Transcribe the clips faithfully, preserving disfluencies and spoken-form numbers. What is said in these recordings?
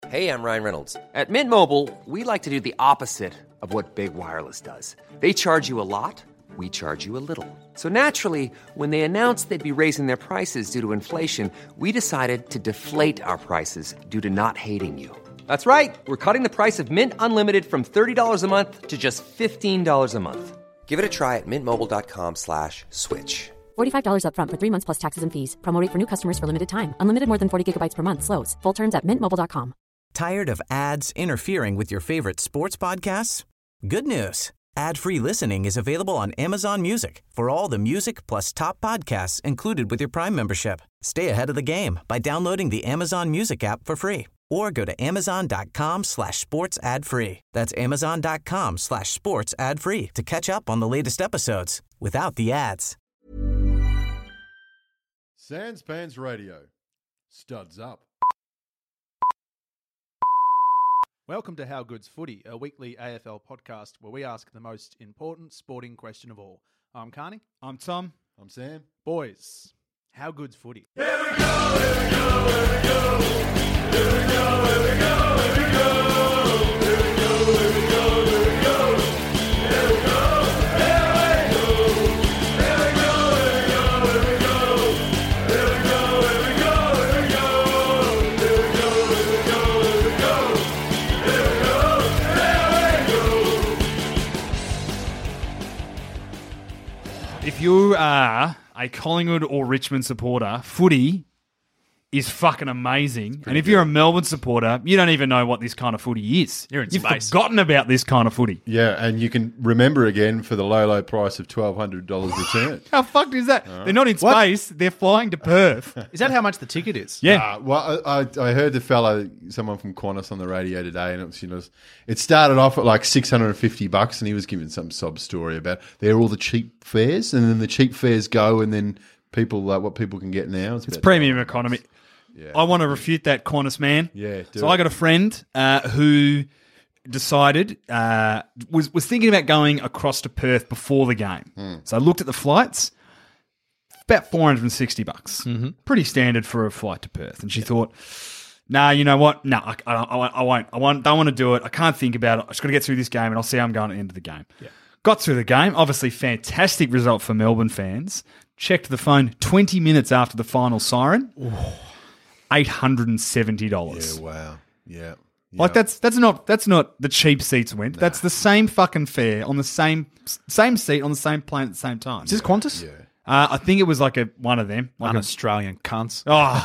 Hey, I'm Ryan Reynolds. At Mint Mobile, we like to do the opposite of what Big Wireless does. They charge you a lot, we charge you a little. So naturally, when they announced they'd be raising their prices due to inflation, we decided to deflate our prices due to not hating you. That's right. We're cutting the price of Mint Unlimited from thirty dollars a month to just fifteen dollars a month. Give it a try at mintmobile.com slash switch. forty-five dollars up front for three months plus taxes and fees. Promo rate for new customers for limited time. Unlimited more than forty gigabytes per month. Slows full terms at mint mobile dot com. Tired of ads interfering with your favorite sports podcasts? Good news. Ad-free listening is available on Amazon Music for all the music plus top podcasts included with your Prime membership. Stay ahead of the game by downloading the Amazon Music app for free or go to amazon.com slash sports ad free. That's amazon.com slash sports ad free to catch up on the latest episodes without the ads. Sans Pants Radio. Studs up. Welcome to How Good's Footy, a weekly A F L podcast where we ask the most important sporting question of all. I'm Carney. I'm Tom. I'm Sam. Boys, how good's footy? Here we go, here we go, here we go. Here we go, here we go, here we go. Here we go, here we go, here we go. Here we go, here we go. Here we go, here we go, here we go. Here we go, here we go, here we go. Here we go, here we go, here we go. Here we go, here we go. If you are a Collingwood or Richmond supporter, footy is fucking amazing. And if good. you're a Melbourne supporter, you don't even know what this kind of footy is. You're in You've space. forgotten about this kind of footy. Yeah, and you can remember again for the low, low price of twelve hundred dollars return. How fucked is that? They're not in space. They're flying to Perth. Is that how much the ticket is? Yeah. Uh, well, I, I I heard the fellow, someone from Qantas on the radio today, and it was, you know, it started off at like six hundred fifty bucks, and he was giving some sob story about they're all the cheap fares, and then the cheap fares go, and then people, uh, what people can get now. It's about premium twelve bucks. economy. Yeah. I want to refute that, Qantas man. Yeah, do So it. I got a friend uh, who decided, uh, was, was thinking about going across to Perth before the game. Hmm. So I looked at the flights, about four hundred sixty bucks. Mm-hmm. Pretty standard for a flight to Perth. And she thought, nah, you know what? No, I, I, I, I won't. I won't, don't want to do it. I can't think about it. I just got to get through this game and I'll see how I'm going at the end of the game. Yeah. Got through the game. Obviously, fantastic result for Melbourne fans. Checked the phone twenty minutes after the final siren. eight hundred seventy dollars. Yeah, wow. Yeah. Like Yeah. that's that's not that's not the cheap seats went. That's the same fucking fare on the same same seat on the same plane at the same time. Is this Qantas? Yeah. Uh, I think it was like a one of them. Like a, Un-Australian cunts.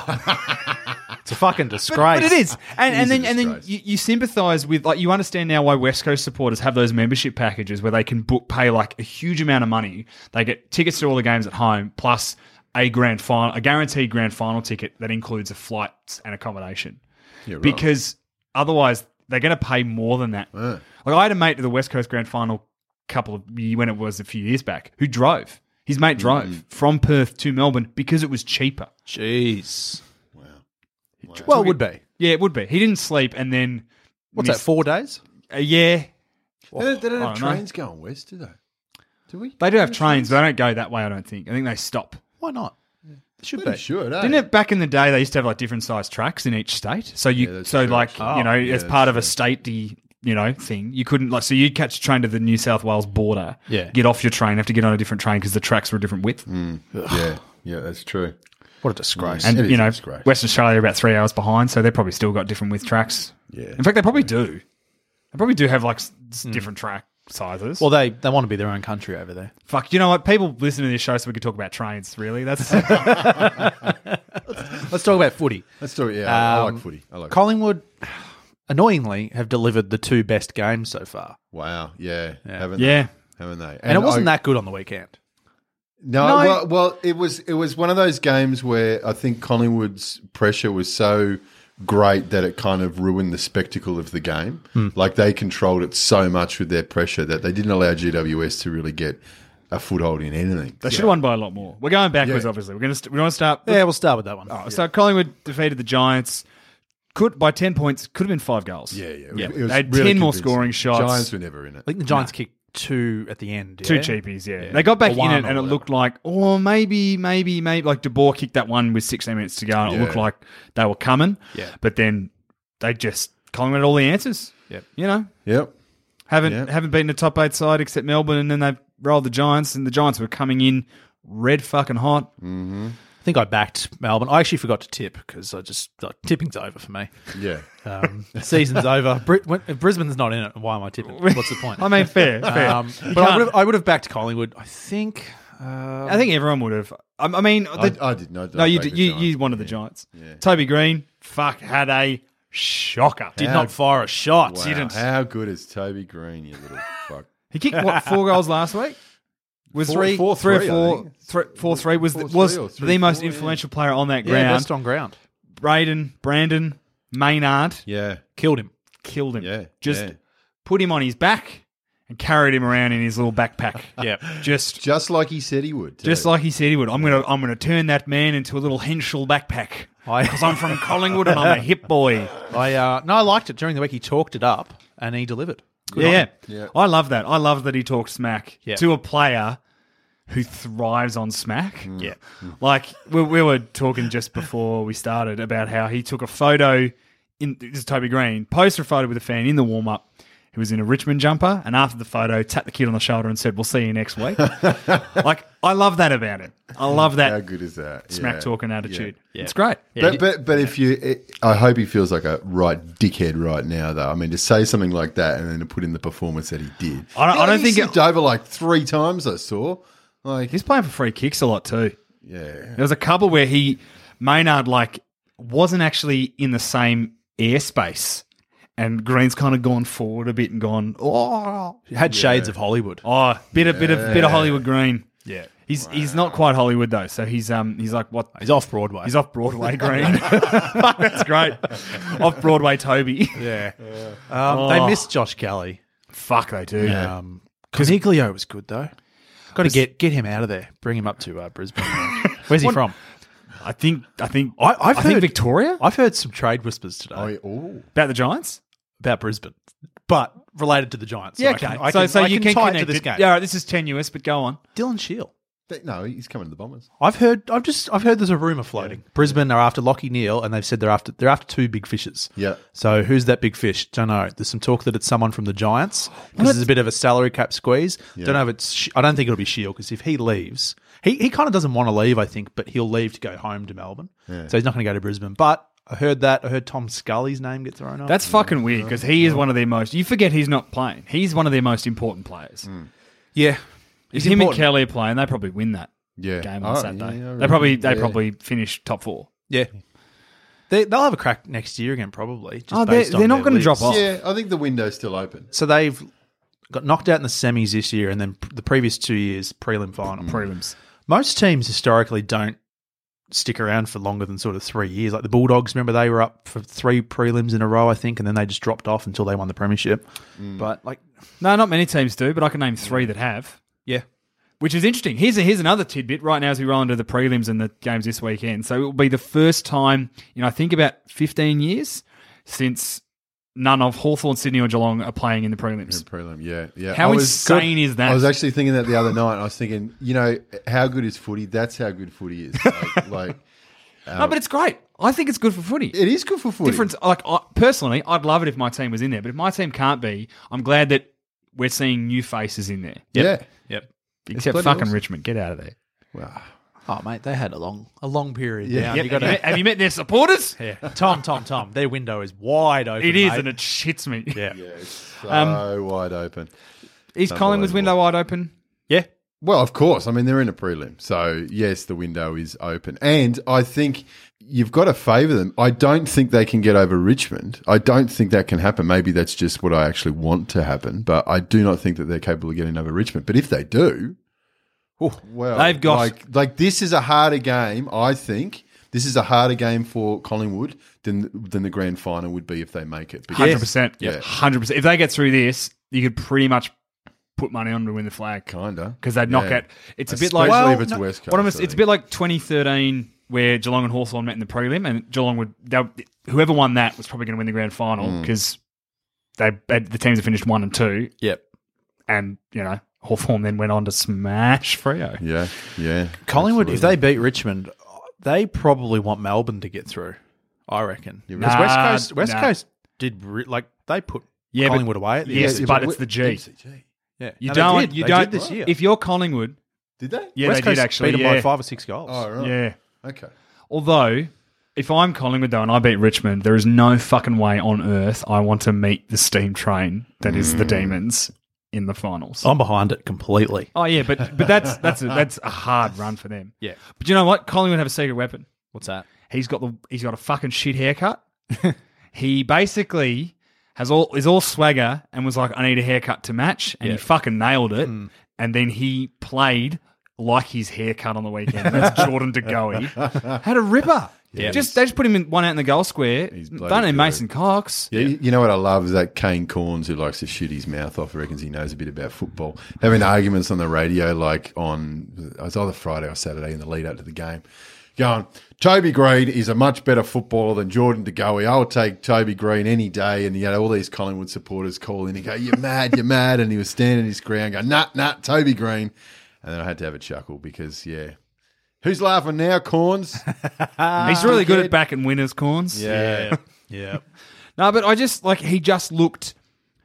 oh, It's a fucking disgrace. but it is, and, It and is a then and then disgrace. you, you sympathise with, like, you understand now why West Coast supporters have those membership packages where they can book pay like a huge amount of money. They get tickets to all the games at home plus a grand final, a guaranteed grand final ticket that includes a flight and accommodation. Yeah, right. Because otherwise they're going to pay more than that. Yeah. Like, I had a mate to the West Coast Grand Final couple of when it was a few years back who drove. His mate drove Mm. from Perth to Melbourne because it was cheaper. Jeez. Wow. Well, it would be. Yeah, it would be. He didn't sleep and then What's that, missed- four days? Uh, yeah, They don't, they don't I have don't know. trains going west, do they? Do we? they do have trains, but they don't go that way. I don't think. I think they stop. Why not? It should They be. should, eh? Didn't it back in the day? They used to have like different sized tracks in each state. So you, Yeah, that's so true, like actually. you know, Oh, yeah, as that's part of a true. statey, you know, thing, you couldn't like. So you'd catch a train to the New South Wales border. Yeah. Get off your train, have to get on a different train because the tracks were a different width. Yeah, yeah, that's true. What a disgrace. And It is you know, a disgrace. Western Australia are about three hours behind, so they've probably still got different width tracks. Yeah. In fact, they probably do. They probably do have like s- s- different track sizes. Well, they, they want to be their own country over there. fuck, you know what? People listen to this show so we could talk about trains. Really, that's Let's talk about footy. Let's do it. Yeah, I, I Um, like footy. I like Collingwood, annoyingly, have delivered the two best games so far. Wow. Yeah. Yeah. Haven't yeah. they? Haven't they? And, it wasn't I- that good on the weekend. No, No. Well, well, it was. It was one of those games where I think Collingwood's pressure was so great that it kind of ruined the spectacle of the game. Hmm. Like they controlled it so much with their pressure that they didn't allow G W S to really get a foothold in anything. They should have won by a lot more. We're going backwards, Yeah. obviously. We're going to st- we want to start. Yeah, we'll start with that one. Oh, so Collingwood defeated the Giants. Could by ten points. Could have been five goals. Yeah, yeah. yeah. It was They had really ten more convincing. scoring shots. Giants were never in it. I think the Giants kicked two at the end. Two yeah? cheapies, yeah. Yeah. They got back Or in one it, or and it whatever. looked like, oh, maybe, maybe, maybe, like De Boer kicked that one with sixteen minutes to go, and it Yeah. looked like they were coming. Yeah. But then they just Collingwood had all the answers. Yep. You know, Yep. haven't Yep. haven't beaten a top eight side except Melbourne, and then they've rolled the Giants, and the Giants were coming in red fucking hot. I think I backed Melbourne. I actually forgot to tip because I just like, tipping's over for me. Yeah. Um, season's over. Bri- when, if Brisbane's not in it, why am I tipping? What's the point? I mean, fair, fair. Um, but I would, have, I would have backed Collingwood. I think. Uh, I think everyone would have. I, I mean, I, the, I did not. no, you back did, the you Giants. you wanted the Yeah. Giants. Yeah. Toby Green, fuck, had a shocker. did How- not fire a shot. Wow. Didn't. How good is Toby Green, you little fuck? He kicked what four goals last week? Was Four- three, four, three three, I or four, think. three, four, three was Four, the, was three or the three, most four, yeah. influential player on that Yeah, ground. best on ground. Braden, Brandon, Maynard Yeah. Killed him. killed him. Yeah. Just yeah. put him on his back and carried him around in his little backpack. Yeah. Just Just like he said he would. too. just like he said he would. I'm gonna I'm gonna turn that man into a little Henschel backpack. I- Because I'm from Collingwood and I'm a hip boy. I uh, no, I liked it during the week. He talked it up and he delivered. Good Yeah, on yeah, him. Yeah. I love that. I love that he talked smack Yeah. to a player who thrives on smack. Yeah. Like we, we were talking just before we started about how he took a photo in this is Toby Green, posed a photo with a fan in the warm up. He was in a Richmond jumper, and after the photo, tapped the kid on the shoulder and said, "We'll see you next week." Like I love that about it. I love How that good is that? smack Yeah. talking attitude. Yeah. It's great. Yeah. But, but but if you, it, I hope he feels like a right dickhead right now, though. I mean, to say something like that and then to put in the performance that he did. I don't- I Yeah, don't he think it- slipped over like three times. I saw. Like, He's playing for free kicks a lot too. yeah, There was a couple where he Maynard like wasn't actually in the same airspace, and Green's kind of gone forward a bit and gone, oh, He had shades of Hollywood. oh, bit of bit of bit of Hollywood Green. Yeah. He's he's not quite Hollywood though, so he's um he's like what He's off Broadway. he's off Broadway Green. Fuck, that's great. Off Broadway Toby. Yeah. Um, Oh. They missed Josh Kelly. Fuck, they do. Um, Coniglio was good though. Got to get get him out of there. Bring him up to uh, Brisbane. Where's he What- from? I think I think I, I've I heard think Victoria I've heard some trade whispers today oh, yeah. Ooh. about the Giants. about Brisbane, but related to the Giants. So Yeah, I okay. can, I so can, so I you can can tie it connect to this it. game. Yeah, all right, this is tenuous, but go on. Dylan Shield. They- No, he's coming to the Bombers. I've heard. I've just. I've heard there's a rumor floating. Brisbane are after Lockie Neal, and they've said they're after. They're after two big fishes. Yeah. So who's that big fish? Don't know. There's some talk that it's someone from the Giants because there's a bit of a salary cap squeeze. Don't know if it's. Sh- I don't think it'll be Shield because if he leaves, he he kind of doesn't want to leave. I think, but he'll leave to go home to Melbourne. So he's not going to go to Brisbane. But I heard that. I heard Tom Scully's name get thrown up. That's fucking weird because he is one of their most. You forget he's not playing. He's one of their most important players. yeah. If He's him and important. Kelly are playing, they probably win that Yeah. game on Oh, Saturday. yeah, I they probably reckon. they Yeah. probably finish top four. Yeah. They, they'll have a crack next year again, probably. Just Oh, they're- based on they're not their gonna leagues. drop off. Yeah, I think the window's still open. So they've got knocked out in the semis this year, and then pr- the previous two years prelim final. Prelims. Most teams historically don't stick around for longer than sort of three years. Like the Bulldogs, remember they were up for three prelims in a row, I think, and then they just dropped off until they won the premiership. But like, No, not many teams do, but I can name three that have. yeah, Which is interesting. Here's a, here's another tidbit right now as we roll into the prelims and the games this weekend. So it will be the first time in I think about fifteen years since none of Hawthorn, Sydney or Geelong are playing in the prelims. Prelim, yeah, yeah. How I was- insane is that? I was actually thinking that the other night. I was thinking, you know, how good is footy? That's how good footy is. Like, like no, but it's great. I think it's good for footy. it is good for footy. Difference, like I, personally, I'd love it if my team was in there, but if my team can't be, I'm glad that we're seeing new faces in there. Yeah. yep. Except bloody fucking awesome. Richmond, get out of there. Wow. Oh mate, they had a long a long period. Yeah. down. Yep. You have, got you met, have you met their supporters? yeah. Tom, Tom, Tom. Their window is wide open. It is, mate. and it shits me. yeah, Yeah, it's so Um, wide open. Is Collingwood's window wide open? yeah. Well, of course. I mean, they're in a prelim. So, yes, the window is open. And I think you've got to favour them. I don't think they can get over Richmond. I don't think that can happen. Maybe that's just what I actually want to happen. But I do not think that they're capable of getting over Richmond. But if they do, well, They've got- like, like this is a harder game, I think. This is a harder game for Collingwood than than the grand final would be if they make it. Because- Hundred percent. Yeah. Yeah, hundred percent. If they get through this, you could pretty much put money on to win the flag. Kinda. Because they'd knock Yeah. out. It's a bit like Especially well, if it's no, West Coast, what am I- I it's a think. bit like twenty thirteen where Geelong and Hawthorn met in the prelim, and Geelong would they'll- whoever won that was probably going to win the grand final Mm. because they the teams have finished one and two, Yep. and you know Hawthorn then went on to smash Freo. Yeah, yeah. Collingwood, if absolutely. they beat Richmond, they probably want Melbourne to get through. I reckon. Nah, Because West Coast, West nah. Coast did re- like they put Yeah, but- Collingwood away at the yes, end. but it's the G. M C G. Yeah, You No, they don't. did. You They don't. did this year. If you're Collingwood, Did they? yeah, West they Coast did actually. beat them yeah. by five or six goals. Oh, right. Yeah. Okay. Although, if I'm Collingwood though and I beat Richmond, there is no fucking way on earth I want to meet the steam train that is the Demons in the finals. I'm behind it completely. Oh yeah, but but that's that's a, that's a hard run for them. Yeah. But you know what? Collingwood have a secret weapon. What's that? He's got the he's got a fucking shit haircut. He basically has all is all swagger and was like, I need a haircut to match, and Yeah. he fucking nailed it. And then he played like his haircut on the weekend. That's Jordan De Goey. Had a ripper. Yeah. Just they just put him in one out in the goal square. He's Don't bloody need good. Mason Cox. Yeah, you know what I love is that Kane Corns who likes to shoot his mouth off, reckons he knows a bit about football. Having arguments on the radio, like on it was either Friday or Saturday in the lead up to the game, going, Toby Green is a much better footballer than Jordan De Goey. I'll take Toby Green any day. And you know, all these Collingwood supporters call in and go, "You're mad, you're mad," and he was standing his ground, going, "Nah, nah, Toby Green." And then I had to have a chuckle because yeah. Who's laughing now, Corns? He's really good at backing winners, Corns. Yeah. Yeah. No, but I just like he just looked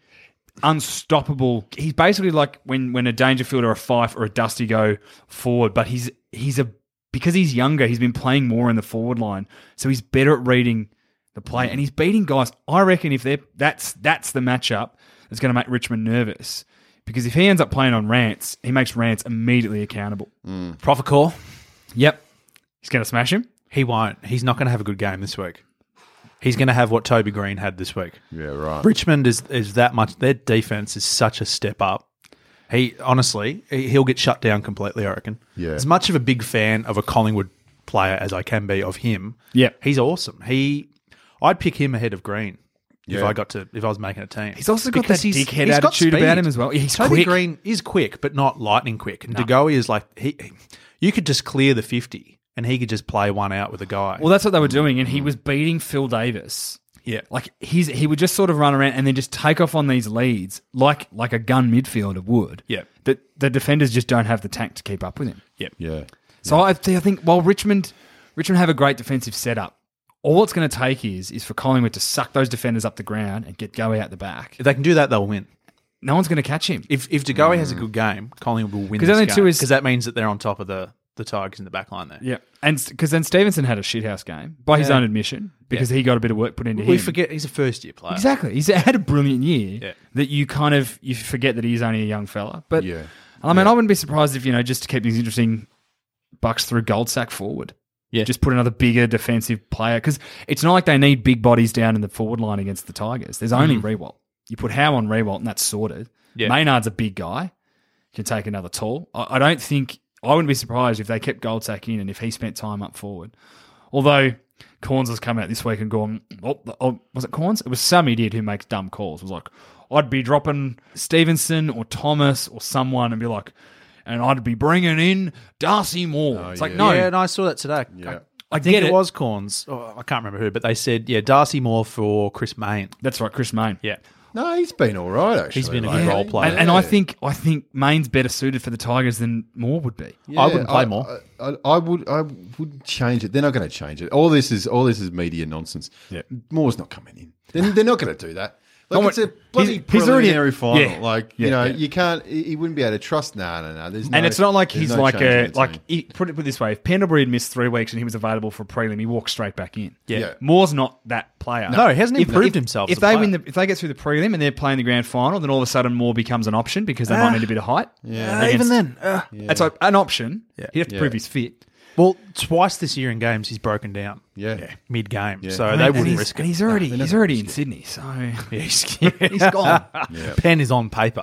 unstoppable. He's basically like when when a Dangerfield or a Fife or a Dusty go forward, but he's he's a because he's younger, he's been playing more in the forward line, so he's better at reading the play, and he's beating guys. I reckon if they're that's that's the matchup that's going to make Richmond nervous, because if he ends up playing on Rance, he makes Rance immediately accountable. Profit call. Yep, he's going to smash him. He won't. He's not going to have a good game this week. He's going to have what Toby Green had this week. Yeah, right. Richmond is is that much. Their defense is such a step up. He honestly, he- he'll get shut down completely. I reckon. Yeah. As much of a big fan of a Collingwood player as I can be of him. Yeah. He's awesome. He, I'd pick him ahead of Green if Yeah. I got to if I was making a team. He's also got Because that he's- dickhead he's got attitude speed. about him as well. He's Toby quick. Green is quick, but not lightning quick. And De Goey is like he. You could just clear the fifty, and he could just play one out with a guy. Well, that's what they were doing, and he was beating Phil Davis. yeah, Like he's he would just sort of run around and then just take off on these leads like like a gun midfielder would. Yeah. That the defenders just don't have the tank to keep up with him. yeah, Yeah. So I, th- I think while Richmond Richmond have a great defensive setup, all it's going to take is is for Collingwood to suck those defenders up the ground and get Goey out the back. If they can do that, they'll win. No one's going to catch him. If if De Goey has a good game, Collingwood will win. 'Cause Because only two is- because that means that they're on top of the, the Tigers in the back line there. Yeah, and because then Stevenson had a shithouse game by his Yeah. own admission because he got a bit of work put into We him. forget he's a first year player. Exactly. He's had a brilliant year Yeah. that you kind of you forget that he's only a young fella. But Yeah. I mean, I wouldn't be surprised if, you know, just to keep things interesting, Bucks threw Goldsack forward. Yeah. Just put another bigger defensive player, because it's not like they need big bodies down in the forward line against the Tigers. There's only Rewalt. You put Howe on Rewalt and that's sorted. Yeah. Maynard's a big guy. Can take another tall. I, I don't think I wouldn't be surprised if they kept Goldsack in and if he spent time up forward. Although Corns has come out this week and gone, oh, oh, was it Corns? It was some idiot who makes dumb calls. It was like, I'd be dropping Stevenson or Thomas or someone and be like, and I'd be bringing in Darcy Moore. it's like, yeah. no, Yeah, and I saw that today. Yeah. I, I I think get it, it. was Corns. Oh, I can't remember who, but they said, yeah, Darcy Moore for Chris Main. that's right, Chris Main. Yeah. No, he's been all right, actually. He's been a like, good role player. And, and I think I think Main's better suited for the Tigers than Moore would be. Yeah, I wouldn't play more. I, I, I would. I would change it. They're not going to change it. All this is all this is media nonsense. Yeah. Moore's not coming in. They're, they're not going to do that. Like, No, it's a he's- bloody he's already- preliminary final. yeah. Like Yeah, you know, yeah. you can't. He he wouldn't be able to trust. No, no, no. There's no, And it's not like there's he's no like change in a the like team. he, put it put it this way: if Pendlebury had missed three weeks and he was available for a prelim, he walks straight back in. Yeah. Yeah. Moore's not that player. No, he hasn't even proved himself If as a they player. win, the, if they get through the prelim and they're playing the grand final, then all of a sudden Moore becomes an option because they might need a bit of height. Uh, Against- even then. Uh, It's like an option. Yeah. He'd have to Yeah. prove he's fit. well, twice this year in games, he's broken down Yeah. mid game. Yeah. So I mean, they and wouldn't he's, risk and it. he's already they're he's not already gonna in Sydney, so Yeah, he's, he's gone. Pen is on paper.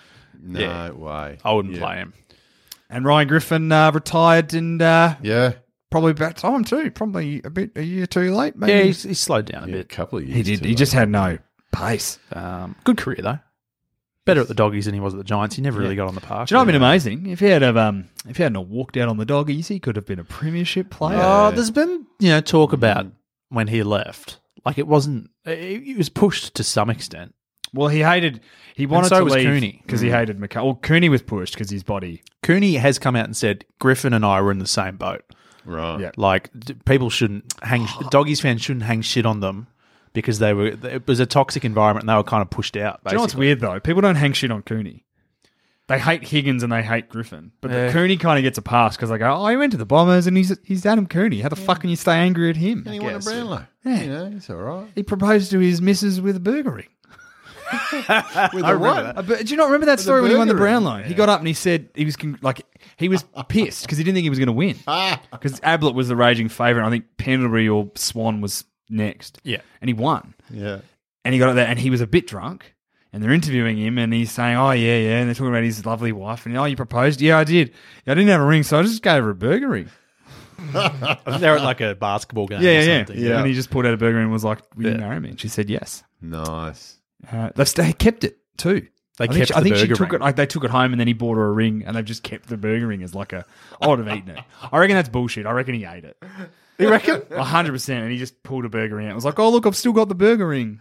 No Yeah. way. I wouldn't Yeah. play him. And Ryan Griffin uh, retired and uh, Yeah. probably about time too. Probably a bit a year too late. Maybe. Yeah, he's, he's slowed down a Yeah, a bit. couple of years. he did. too He just late. had no pace. Um, good career, though. Better at the Doggies than he was at the Giants. He never really got on the park. Do you know what would been amazing? If he had have, um, if he hadn't have walked out on the Doggies, he could have been a premiership player. Oh, there's been you know talk about when he left. Like it wasn't. It, it was pushed to some extent. Well, he hated. He wanted so to was leave Cooney. because he hated McCall. Well, Cooney was pushed because his body. Cooney has come out and said Griffin and I were in the same boat. Right. Yeah. Like d- people shouldn't hang. Doggies fans shouldn't hang shit on them because they were it was a toxic environment and they were kind of pushed out. Basically. Do you know what's weird though? People don't hang shit on Cooney. They hate Higgins and they hate Griffin, but Yeah. the Cooney kind of gets a pass because they go, "Oh, he went to the Bombers and he's he's Adam Cooney. How the fuck can you stay angry at him?" And he won a guess. Brownlow. Yeah. You know, it's all right. He proposed to his missus with a burger ring. With the what? Uh, but do you not remember that the story when he won the burger ring. Brownlow? He got up and he said he was con- like he was pissed because he didn't think he was going to win Ah. because Ablett was the raging favourite. I think Pendlebury or Swan was next. Yeah. and he won. Yeah. And he got up there and he was a bit drunk. And they're interviewing him and he's saying, "Oh yeah, yeah." And they're talking about his lovely wife. And oh, you proposed? Yeah, I did. I didn't have a ring, so I just gave her a burger ring. I think they're at like a basketball game. Yeah, or yeah, yeah, something. yeah. And he just pulled out a burger ring and was like, "Will you Yeah. marry me?" And she said yes. Nice. Uh, they've they kept it too. They I think kept she, the I think she burger took ring. it. Like they took it home and then he bought her a ring, and they've just kept the burger ring as like a. I would have eaten it. I reckon that's bullshit. I reckon he ate it. You reckon? A hundred percent. And he just pulled a burger ring out. It was like, "Oh look, I've still got the burger ring."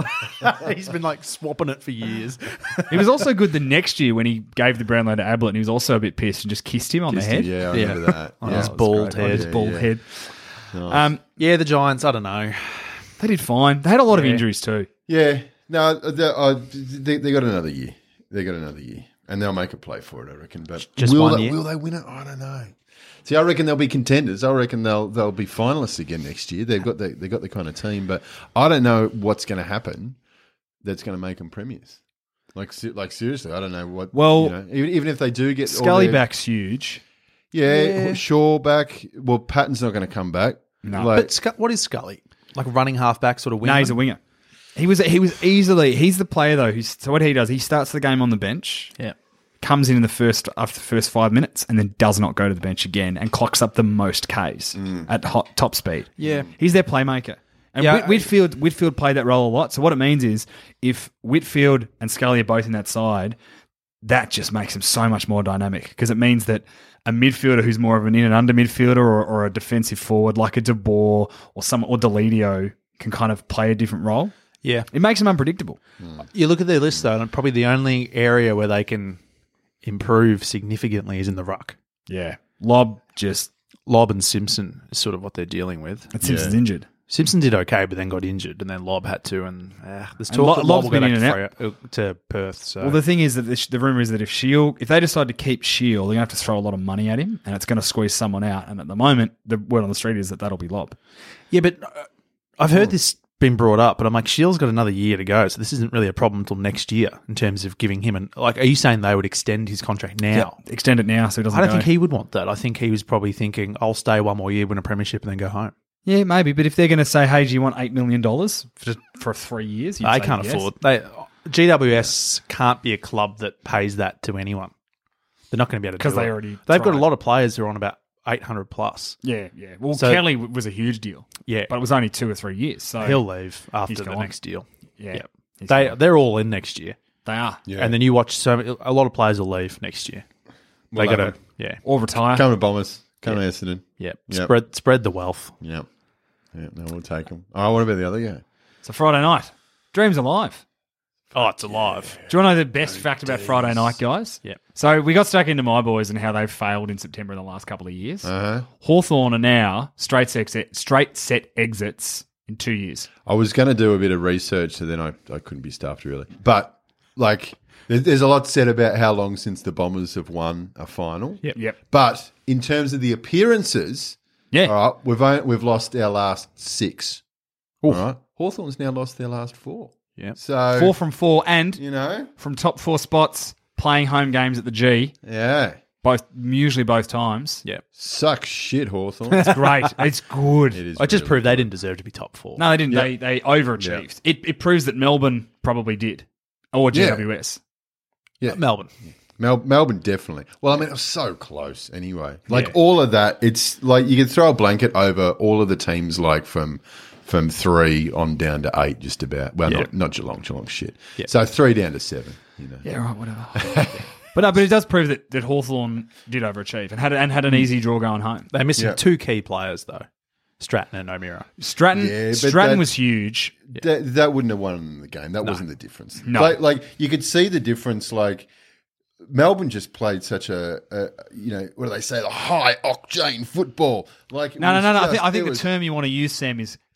He's been like swapping it for years. He was also good the next year when he gave the Brownlow to Ablett, and he was also a bit pissed and just kissed him on Kissed the head. him, yeah, I Yeah. remember that. On yeah, his it was bald great. head. His Yeah, bald yeah. head. Nice. Um, Yeah, the Giants. I don't know. they did fine. They had a lot of Yeah. injuries too. Yeah, no, they, uh, they, they got another year. They got another year, and they'll make a play for it, I reckon. But Just will one they, year? will they win it? I don't know. See, I reckon they'll be contenders. I reckon they'll they'll be finalists again next year. They've got the they got the kind of team, but I don't know what's going to happen that's going to make them premiers. Like, se- like seriously, I don't know what. Well, you know, even, even if they do get all Scully their- back's huge. yeah, Shaw back. Well, Patton's not going to come back. No. Like, But Sc- what is Scully? Like running halfback sort of winger? No, he's a winger. He was he was easily he's the player though. Who's, so what he does, he starts the game on the bench, Yeah. comes in in the first after the first five minutes, and then does not go to the bench again, and clocks up the most Ks at hot, top speed. Yeah. he's their playmaker. And Yeah, Whit, Whitfield Whitfield played that role a lot. So what it means is if Whitfield and Scully are both in that side, that just makes him so much more dynamic because it means that a midfielder who's more of an in and under midfielder or, or a defensive forward like a De Boer or some or Deledio can kind of play a different role. Yeah. It makes them unpredictable. You look at their list though, and probably the only area where they can improve significantly is in the ruck. Yeah. Lob just Lob and Simpson is sort of what they're dealing with. and Simpson's injured. Simpson did okay, but then got injured, and then Lob had to, and uh, there's And talk Lo- that Lob Lob's will go been back in to, and Freo- uh, to Perth. So Well, the thing is that the, the rumor is that if Shield, if they decide to keep Shield, they're going to have to throw a lot of money at him, and it's going to squeeze someone out. And at the moment, the word on the street is that that'll be Lob. yeah, but uh, I've heard this been brought up, but I'm like, Shield's got another year to go, so this isn't really a problem until next year in terms of giving him an like. Are you saying they would extend his contract now? Yeah, extend it now so he doesn't. I don't go. think he would want that. I think he was probably thinking, I'll stay one more year, win a premiership, and then go home. Yeah, maybe. But if they're going to say, "Hey, do you want eight million dollars for for three years?" you'd They say can't yes. afford. They G W S can't be a club that pays that to anyone. They're not going to be able to 'Cause do they it. already They've got a tried. lot of players who are on about eight hundred plus. Yeah, yeah. Well, So- Kelly w- was a huge deal. Yeah. but it was only two or three years. So He'll leave after he's the gone. next deal. yeah, Yep. he's They gone. they're all in next year, they are Yeah. and then you watch so a lot of players will leave next year. They Well, got to they- yeah or retire. Come to Bombers. Come to Essendon. yeah Yep. spread spread the wealth. Yep. Yep. No, we'll take them. Oh, what about the other guy? So Friday night, Dreams alive. Oh, it's alive. Do you want to know the best fact about Friday night, guys? Yeah. So we got stuck into my boys and how they've failed in September in the last couple of years. Uh-huh. Hawthorn are now straight set, straight set exits in two years. I was going to do a bit of research, so then I, I couldn't be staffed really. But, like, there- there's a lot said about how long since the Bombers have won a final. Yep. Yep. But in terms of the appearances, Yeah. all right, we've only, we've lost our last six. All right. Hawthorn's now lost their last four. Yeah. So, Four from four and you know, from top four spots playing home games at the G, yeah. both usually both times. Yeah. Suck shit, Hawthorn. It's great. It's good. It is I just really proved they good. didn't deserve to be top four. No, they didn't. Yeah. They they overachieved. It it proves that Melbourne probably did. Or G Yeah. W S. Yeah. Uh, Melbourne. Mel- Melbourne, definitely. Well, I mean, it was so close anyway. Like, Yeah. all of that, it's like you could throw a blanket over all of the teams, like from from three on down to eight, just about. Well, Yeah. not, not Geelong, Geelong shit. Yeah. So three down to seven, you know. Yeah, right, whatever. but no, but it does prove that, that Hawthorn did overachieve and had and had an easy draw going home. They're missing Yeah. two key players though, Stratton and O'Meara. Stratton Yeah, but Stratton that- was huge. That, that wouldn't have won the game. That wasn't the difference. No. Like, like, you could see the difference, like, Melbourne just played such a, a you know, what do they say, the high octane football. Like, it No, no, was no, no. I just- think I it think the was- term you want to use, Sam, is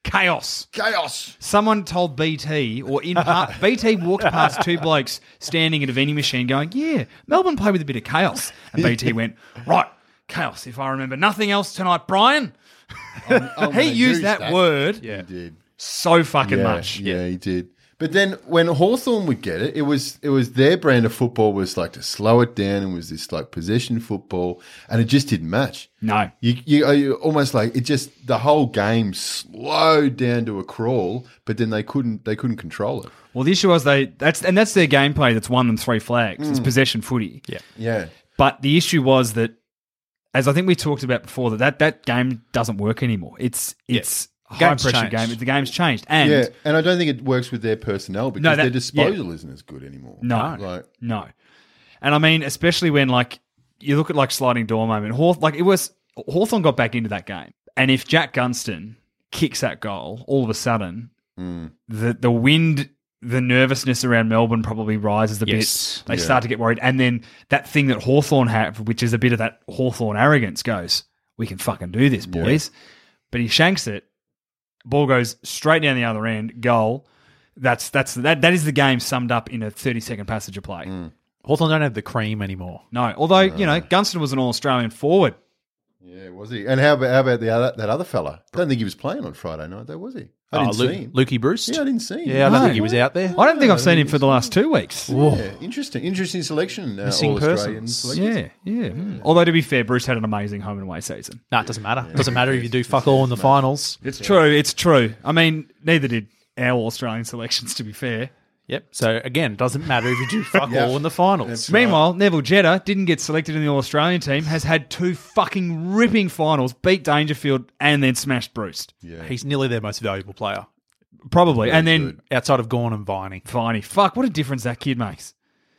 chaos. Chaos. Someone told B T, or in part, B T walked past two blokes standing at a vending machine going, yeah, Melbourne play with a bit of chaos. And B T went, right, chaos, if I remember nothing else tonight, Brian. I'm gonna He used use that, word He did. so fucking Yeah, much. yeah, he did. But then when Hawthorn would get it, it was it was their brand of football was like to slow it down and was this like possession football, and it just didn't match. No. You you, you almost like it just the whole game slowed down to a crawl, but then they couldn't they couldn't control it. Well, the issue was they that's and that's their gameplay that's won them three flags. It's possession footy. Yeah. Yeah, But the issue was that, as I think we talked about before, that that, that game doesn't work anymore. It's it's a high Game's pressure changed. game. The game's changed, and yeah, and I don't think it works with their personnel because No, that- their disposal isn't as good anymore. No. like no. And I mean, especially when like you look at like sliding door moment, Hawth- like it was Hawthorn got back into that game, and if Jack Gunston kicks that goal, all of a sudden the the wind. The nervousness around Melbourne probably rises a Yes. bit. They Yeah. start to get worried. And then that thing that Hawthorn have, which is a bit of that Hawthorn arrogance, goes, we can fucking do this, boys. But he shanks it. Ball goes straight down the other end. Goal. That's that's that. That is the game summed up in a thirty-second passage of play. Hawthorn don't have the cream anymore. No. Although, you know, Gunston was an All-Australian forward. yeah, was he? And how about how about the other that other fella? I don't think he was playing on Friday night, though, was he? I Oh, didn't Lu- see him. Lukey Bruce? Yeah, I didn't see him. Yeah, I don't No. think he was out there. I don't think I've seen him for the last two weeks. Yeah, interesting, interesting selection. Uh, Missing All-Australian persons. selection. Yeah, yeah. Mm. Although, to be fair, Bruce had an amazing home and away season. No, it doesn't matter. It doesn't matter if you do fuck all in the finals. It's true. It's true. I mean, neither did our Australian selections, to be fair. Yep. So again, doesn't matter if you do fuck all in the finals. Meanwhile, Neville Jetta didn't get selected in the All-Australian team, has had two fucking ripping finals, beat Dangerfield, and then smashed Bruce. Yeah. He's nearly their most valuable player. Probably. and then good. Outside of Gorn and Viney. Viney. Fuck, what a difference that kid makes.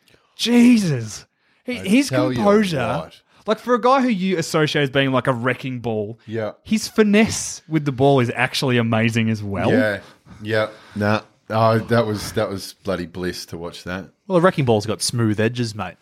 Jesus. He, his tell you composure. what. Like, for a guy who you associate as being like a wrecking ball, Yeah. his finesse with the ball is actually amazing as well. Yeah, yeah. Nah. Oh, that was that was bloody bliss to watch that. Well, the wrecking ball's got smooth edges, mate.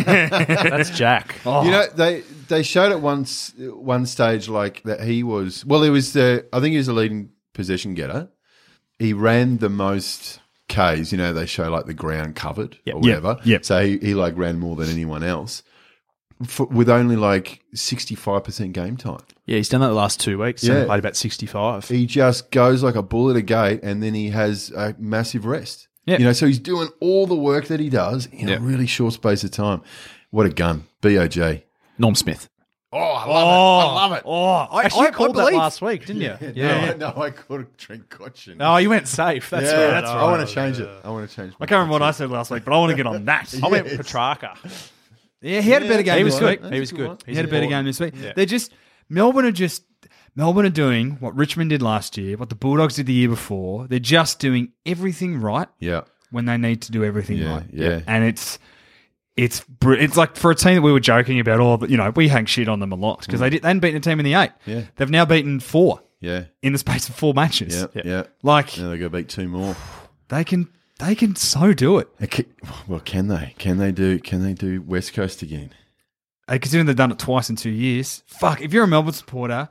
That's Jack. Oh. You know, they they showed at once one stage like that he was. Well, he was the. I think he was the leading possession getter. He ran the most Ks. You know, they show like the ground covered Yep. or whatever. Yep. Yep. So he, he like ran more than anyone else, for, with only like sixty five percent game time. Yeah, he's done that the last two weeks. So Yeah. he played about sixty-five. He just goes like a bull at a gate, and then he has a massive rest. Yep. You know, so he's doing all the work that he does in Yep. a really short space of time. What a gun, B O J. Norm Smith. Oh, I love it. I love it. Oh, I, Actually, I, you called I that believe. last week, didn't you? Yeah. No, no, I called it drink cotchin. Oh, you went safe. That's yeah, right. that's Oh, right. I want to change it. I want to change. I can't remember what I said last week, but I want to get on that. I went Yes. Petrarca. Yeah, he had a better game He was this good. week. He was good. He had a better game this week. Yeah. They're just Melbourne are just Melbourne are doing what Richmond did last year, what the Bulldogs did the year before. They're just doing everything right Yeah, when they need to do everything Yeah, right. yeah. and it's it's br- it's like for a team that we were joking about. All you know, we hang shit on them a lot because they did, they hadn't beaten a team in the eight. Yeah. They've now beaten four yeah, in the space of four matches. yeah, yeah. Like Now they got to beat two more. they can they can so do it. Uh, ca- Well, can they? Can they do? Can they do West Coast again? Uh, Considering they've done it twice in two years. Fuck, if you're a Melbourne supporter,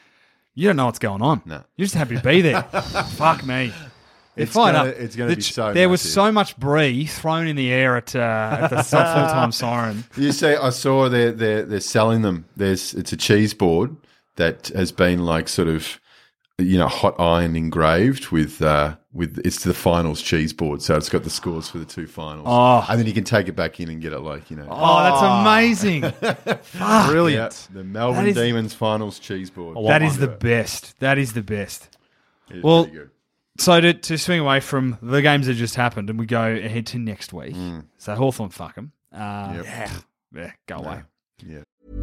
you don't know what's going on. No. You're just happy to be there. Fuck me. They're It's fired gonna- up. it's gonna The be ch- so There was massive. so much brie thrown in the air at, uh, at the full-time siren. You see, I saw they're they're they're selling them. There's it's a cheese board that has been like sort of, you know, hot iron engraved with uh with it's the finals cheese board. So it's got the scores for the two finals. Oh. And then you can take it back in and get it like, you know. Oh, that's amazing. yeah, Brilliant. the Melbourne That is- Demons finals cheese board. want That is one. the best. That is the best. It's well- pretty good. So to, to swing away from the games that just happened and we go ahead to next week. Mm. So Hawthorn, fuck them. Uh, Yep. yeah, yeah, go away. Yeah.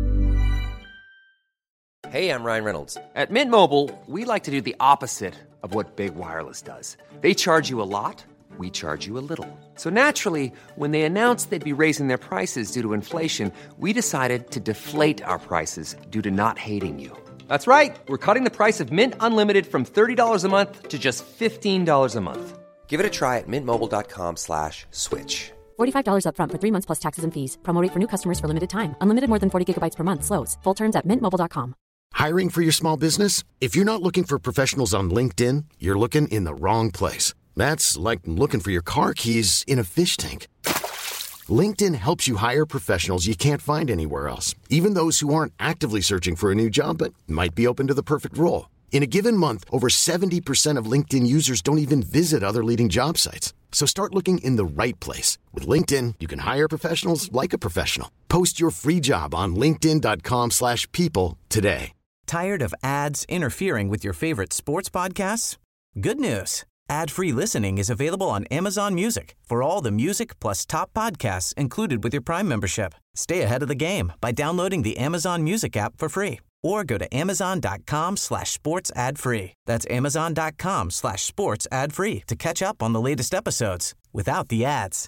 Hey, I'm Ryan Reynolds. At Mint Mobile, we like to do the opposite of what Big Wireless does. They charge you a lot, we charge you a little. So naturally, when they announced they'd be raising their prices due to inflation, we decided to deflate our prices due to not hating you. That's right. We're cutting the price of Mint Unlimited from thirty dollars a month to just fifteen dollars a month. Give it a try at mintmobile.com slash switch. forty-five dollars up front for three months plus taxes and fees. Promo rate for new customers for limited time. Unlimited more than forty gigabytes per month slows. Full terms at mint mobile dot com. Hiring for your small business? If you're not looking for professionals on LinkedIn, you're looking in the wrong place. That's like looking for your car keys in a fish tank. LinkedIn helps you hire professionals you can't find anywhere else, even those who aren't actively searching for a new job but might be open to the perfect role. In a given month, over seventy percent of LinkedIn users don't even visit other leading job sites. So start looking in the right place. With LinkedIn, you can hire professionals like a professional. Post your free job on linkedin.com slash people today. Tired of ads interfering with your favorite sports podcasts? Good news. Ad-free listening is available on Amazon Music for all the music plus top podcasts included with your Prime membership. Stay ahead of the game by downloading the Amazon Music app for free or go to amazon.com slash sports ad free. That's amazon.com slash sports ad free to catch up on the latest episodes without the ads.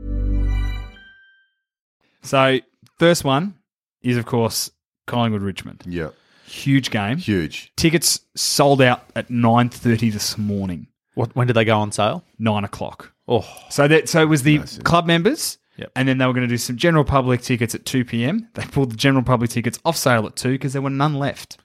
So, first one is, of course, Collingwood-Richmond. Yeah. Huge game. Huge. Tickets sold out at nine thirty this morning. What? When did they go on sale? Nine o'clock. Oh, So that so it was the Massive. club members, Yep. and then they were going to do some general public tickets at two p.m. They pulled the general public tickets off sale at two because there were none left.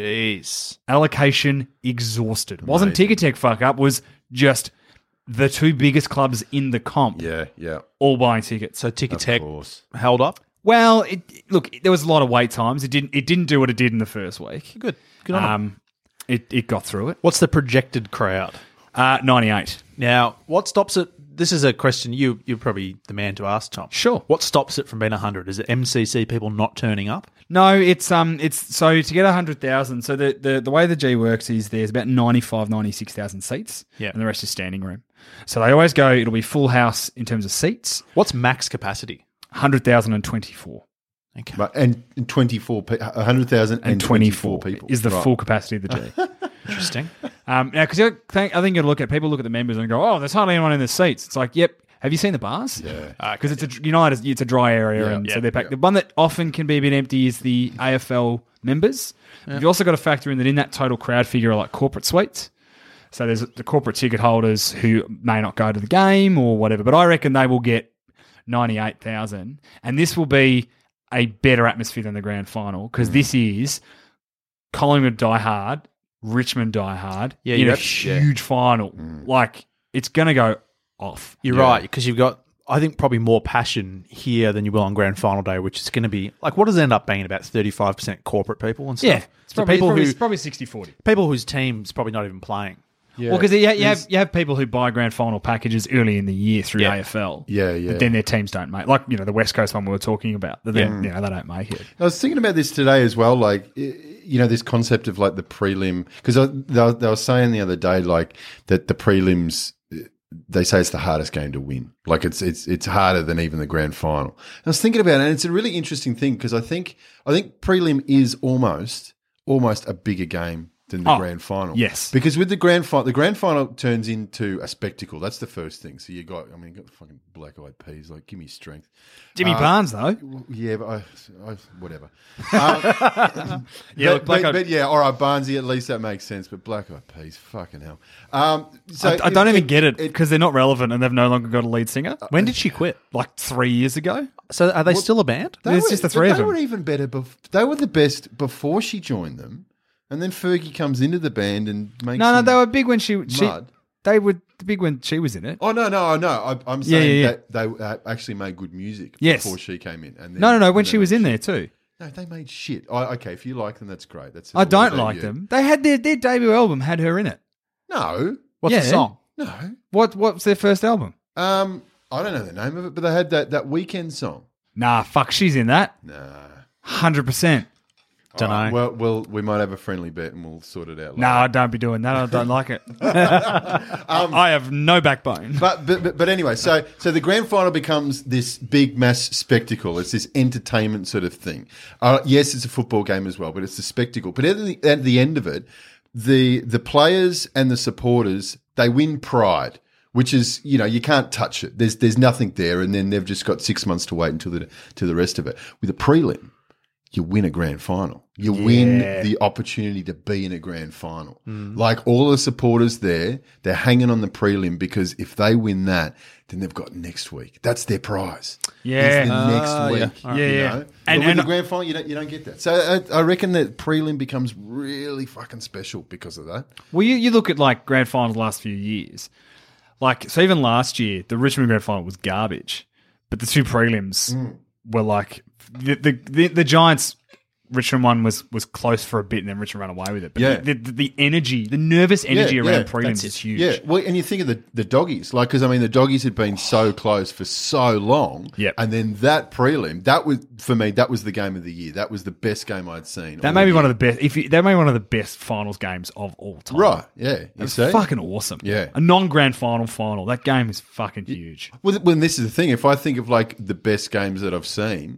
jeez. Allocation exhausted. Wasn't Amazing. Ticketek fuck up, was just the two biggest clubs in the comp Yeah, yeah. all buying tickets. So Of Ticketek course. held up. Well, it, look, there was a lot of wait times. It didn't it didn't do what it did in the first week. Good. Good on them. Um, it, it got through it. What's the projected crowd? Uh, ninety-eight. Now, what stops it? This is a question you, you're probably the man to ask, Tom. Sure. What stops it from being one hundred? Is it M C C people not turning up? No, it's um, it's so to get one hundred thousand. So the, the, the way the G works is there's about ninety-five, ninety-six thousand seats, Yeah. and the rest is standing room. So they always go, it'll be full house in terms of seats, What's max capacity? one hundred thousand twenty-four. Okay. But, and twenty-four, pe- one hundred thousand And and twenty-four people. is the Right. full capacity of the G. Interesting. um, now, because I think, I think you look at people look at the members and go, oh, there's hardly anyone in the seats. It's like, yep. Have you seen the bars? Yeah. Because it's a United, it's a dry area, Yeah. and so Yeah. they're packed. The one that often can be a bit empty is the A F L members. You've also got to factor in that in that total crowd figure are like corporate suites. So there's the corporate ticket holders who may not go to the game or whatever, but I reckon they will get ninety-eight thousand, and this will be a better atmosphere than the grand final because this is Collingwood die hard, Richmond die hard Yeah, in you a rep- huge final. Like it's going to go off. You're Yeah. right, because you've got, I think, probably more passion here than you will on grand final day, which is going to be, like, what does it end up being? About thirty-five percent corporate people and stuff? Yeah, it's So probably, people, probably, who, it's probably sixty forty. people whose team's probably not even playing. Yeah. Well, because you, you, There's- have, you have people who buy grand final packages early in the year through Yeah. A F L. Yeah, yeah. But then their teams don't make, like, you know, the West Coast one we were talking about. That then, you know, they don't make it. I was thinking about this today as well, like, i- you know, this concept of like the prelim, because they, were- they were saying the other day, like, that the prelims, they say it's the hardest game to win. Like, it's it's it's harder than even the grand final. And I was thinking about it, and it's a really interesting thing because I think I think prelim is almost almost a bigger game than the Oh, grand final. yes. Because with the grand final, the grand final turns into a spectacle. That's the first thing. So you got, I mean, you got the fucking black eyed peas. Like, give me strength. Jimmy Uh, Barnes, though. Yeah, but I, I whatever. Um, Yeah, but, look, Black but, Eyed- but yeah, all right, Barnesy, at least that makes sense. But black eyed peas, fucking hell. Um, so I, I don't it- even it- get it it- because they're not relevant and they've no longer got a lead singer. When did she quit? Like three years ago. So are they still a band? they There's were- just the but three of they them. were even better. Bef- they were the best before she joined them, and then Fergie comes into the band and makes. No, no, some- they were big when she. she mud. they were big when she was in it. Oh no, no, no! I, I'm Yeah, saying yeah, yeah. that they uh, actually made good music Yes. before she came in. And then, No, no, no. When and she then was they in made there too. shit. No, they made shit. Oh, okay, if you like them, that's great. That's I all don't about like you. them. They had their their debut album had her in it. No, What's Yeah. the song? no. What what's their first album? Um, I don't know the name of it, but they had that that weekend song. Nah, fuck, she's in that. Nah. Hundred percent. Don't All right, know. Well, well, we might have a friendly bet and we'll sort it out later. No, I don't be doing that. I don't like it. I have no backbone. But, but but but anyway, so so the grand final becomes this big mass spectacle. It's this entertainment sort of thing. Uh, yes, it's a football game as well, but it's a spectacle. But at the, at the end of it, the the players and the supporters, they win pride, which is, you know, you can't touch it. There's there's nothing there, and then they've just got six months to wait until the to the rest of it. With a prelim, you win a grand final. You win Yeah. the opportunity to be in a grand final. Mm. Like all the supporters there, they're hanging on the prelim because if they win that, then they've got next week. That's their prize. Yeah. It's the Ah, next yeah. week. All right. You Yeah, yeah. know? And- And, with and- the grand final, you don't, you don't get that. So I, I reckon that prelim becomes really fucking special because of that. Well, you, you look at like grand finals the last few years. Like, so even last year, the Richmond grand final was garbage, but the two prelims Mm. were like the the, the the Giants. Richmond one was was close for a bit, and then Richmond ran away with it. But Yeah. the, the, the energy, the nervous energy Yeah, around yeah, prelims that's is it. huge. Yeah, well, and you think of the, the doggies, like, because I mean, the doggies had been so close for so long. Yep. And then that prelim, that was, for me, that was the game of the year. That was the best game I'd seen. That all may be year. one of the best. If you, that may be one of the best finals games of all time. Right, yeah. You It's see? fucking awesome. Yeah. a non-grand final final. That game is fucking huge. Well, when this is the thing, if I think of like the best games that I've seen,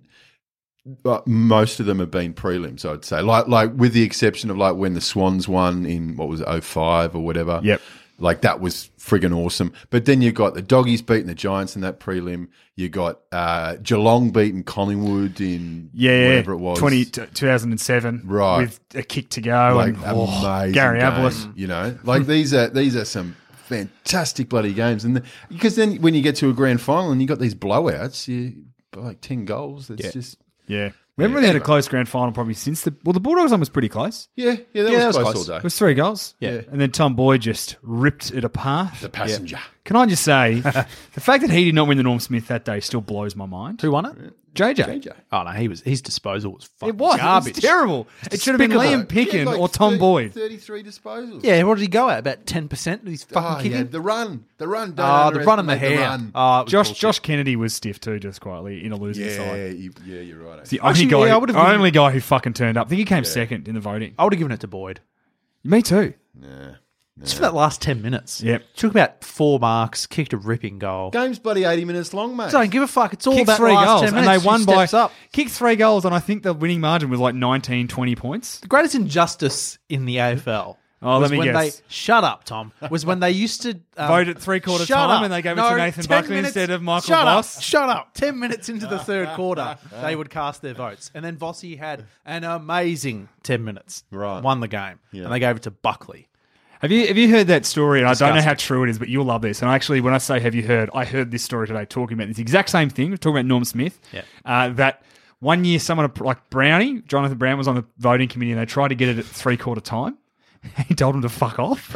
uh, most of them have been prelims, I'd say. Like, like with the exception of like when the Swans won in, what was it, oh five or whatever. Yep. Like that was friggin' awesome. But then you got the Doggies beating the Giants in that prelim. You got uh, Geelong beating Collingwood in Yeah, whatever it was. twenty, two thousand seven, Right. with a kick to go. Like and, oh, amazing Gary game, Ablett. you know, like these are these are some fantastic bloody games, and the, because then when you get to a grand final and you got these blowouts, you like ten goals. That's Yeah. just Yeah. We haven't really had a close grand final probably since the... Well, the Bulldogs one was pretty close. yeah, yeah, that Yeah, was that was close, close. all It day. was three goals. Yeah. And then Tom Boyd just ripped it apart. The passenger. Can I just say, the fact that he did not win the Norm Smith that day still blows my mind. Who won it? J J. J J. Oh no, he was his disposal was fucking It was. garbage. It was terrible. It should have been Despicable. Liam Pickin He had like or Tom thirty Boyd. thirty-three disposals. Yeah, what did he go at? About ten percent of his fucking Oh, yeah, kicking. the run, the run. Don't Oh, the run and the underestimate hair. run. Oh, it was Josh bullshit. Josh Kennedy was stiff too, just quietly, in a losing yeah, side. you, yeah, you're right. The only, Actually, guy, yeah, I would've given- only guy who fucking turned up. I think he came second in the voting. I would have given it to Boyd. Me too. Yeah. Just for that last ten minutes. Yep. Took about four marks, kicked a ripping goal. Game's bloody eighty minutes long, mate. Don't give a fuck. It's all Kicked about three the last goals, ten and minutes. they won He by steps up. kicked three goals, and I think the winning margin was like nineteen, twenty points. The greatest injustice in the A F L. Oh, was let me when guess. They, shut up, Tom. Was when they used to um, Vote at three-quarter shut time up. and they gave it No, to Nathan ten Buckley minutes- instead of Michael shut Voss. Up, shut up. Ten minutes into the third quarter, they would cast their votes, and then Vossi had an amazing ten minutes. Right. Won the game, and they gave it to Buckley. Have you have you heard that story? And I don't know Disgusting. how true it is, but you'll love this. And actually, when I say have you heard, I heard this story today talking about this exact same thing. We're talking about Norm Smith. Yeah. Uh, that one year, someone like Brownie, Jonathan Brown, was on the voting committee, and they tried to get it at three quarter time. He told him to fuck off.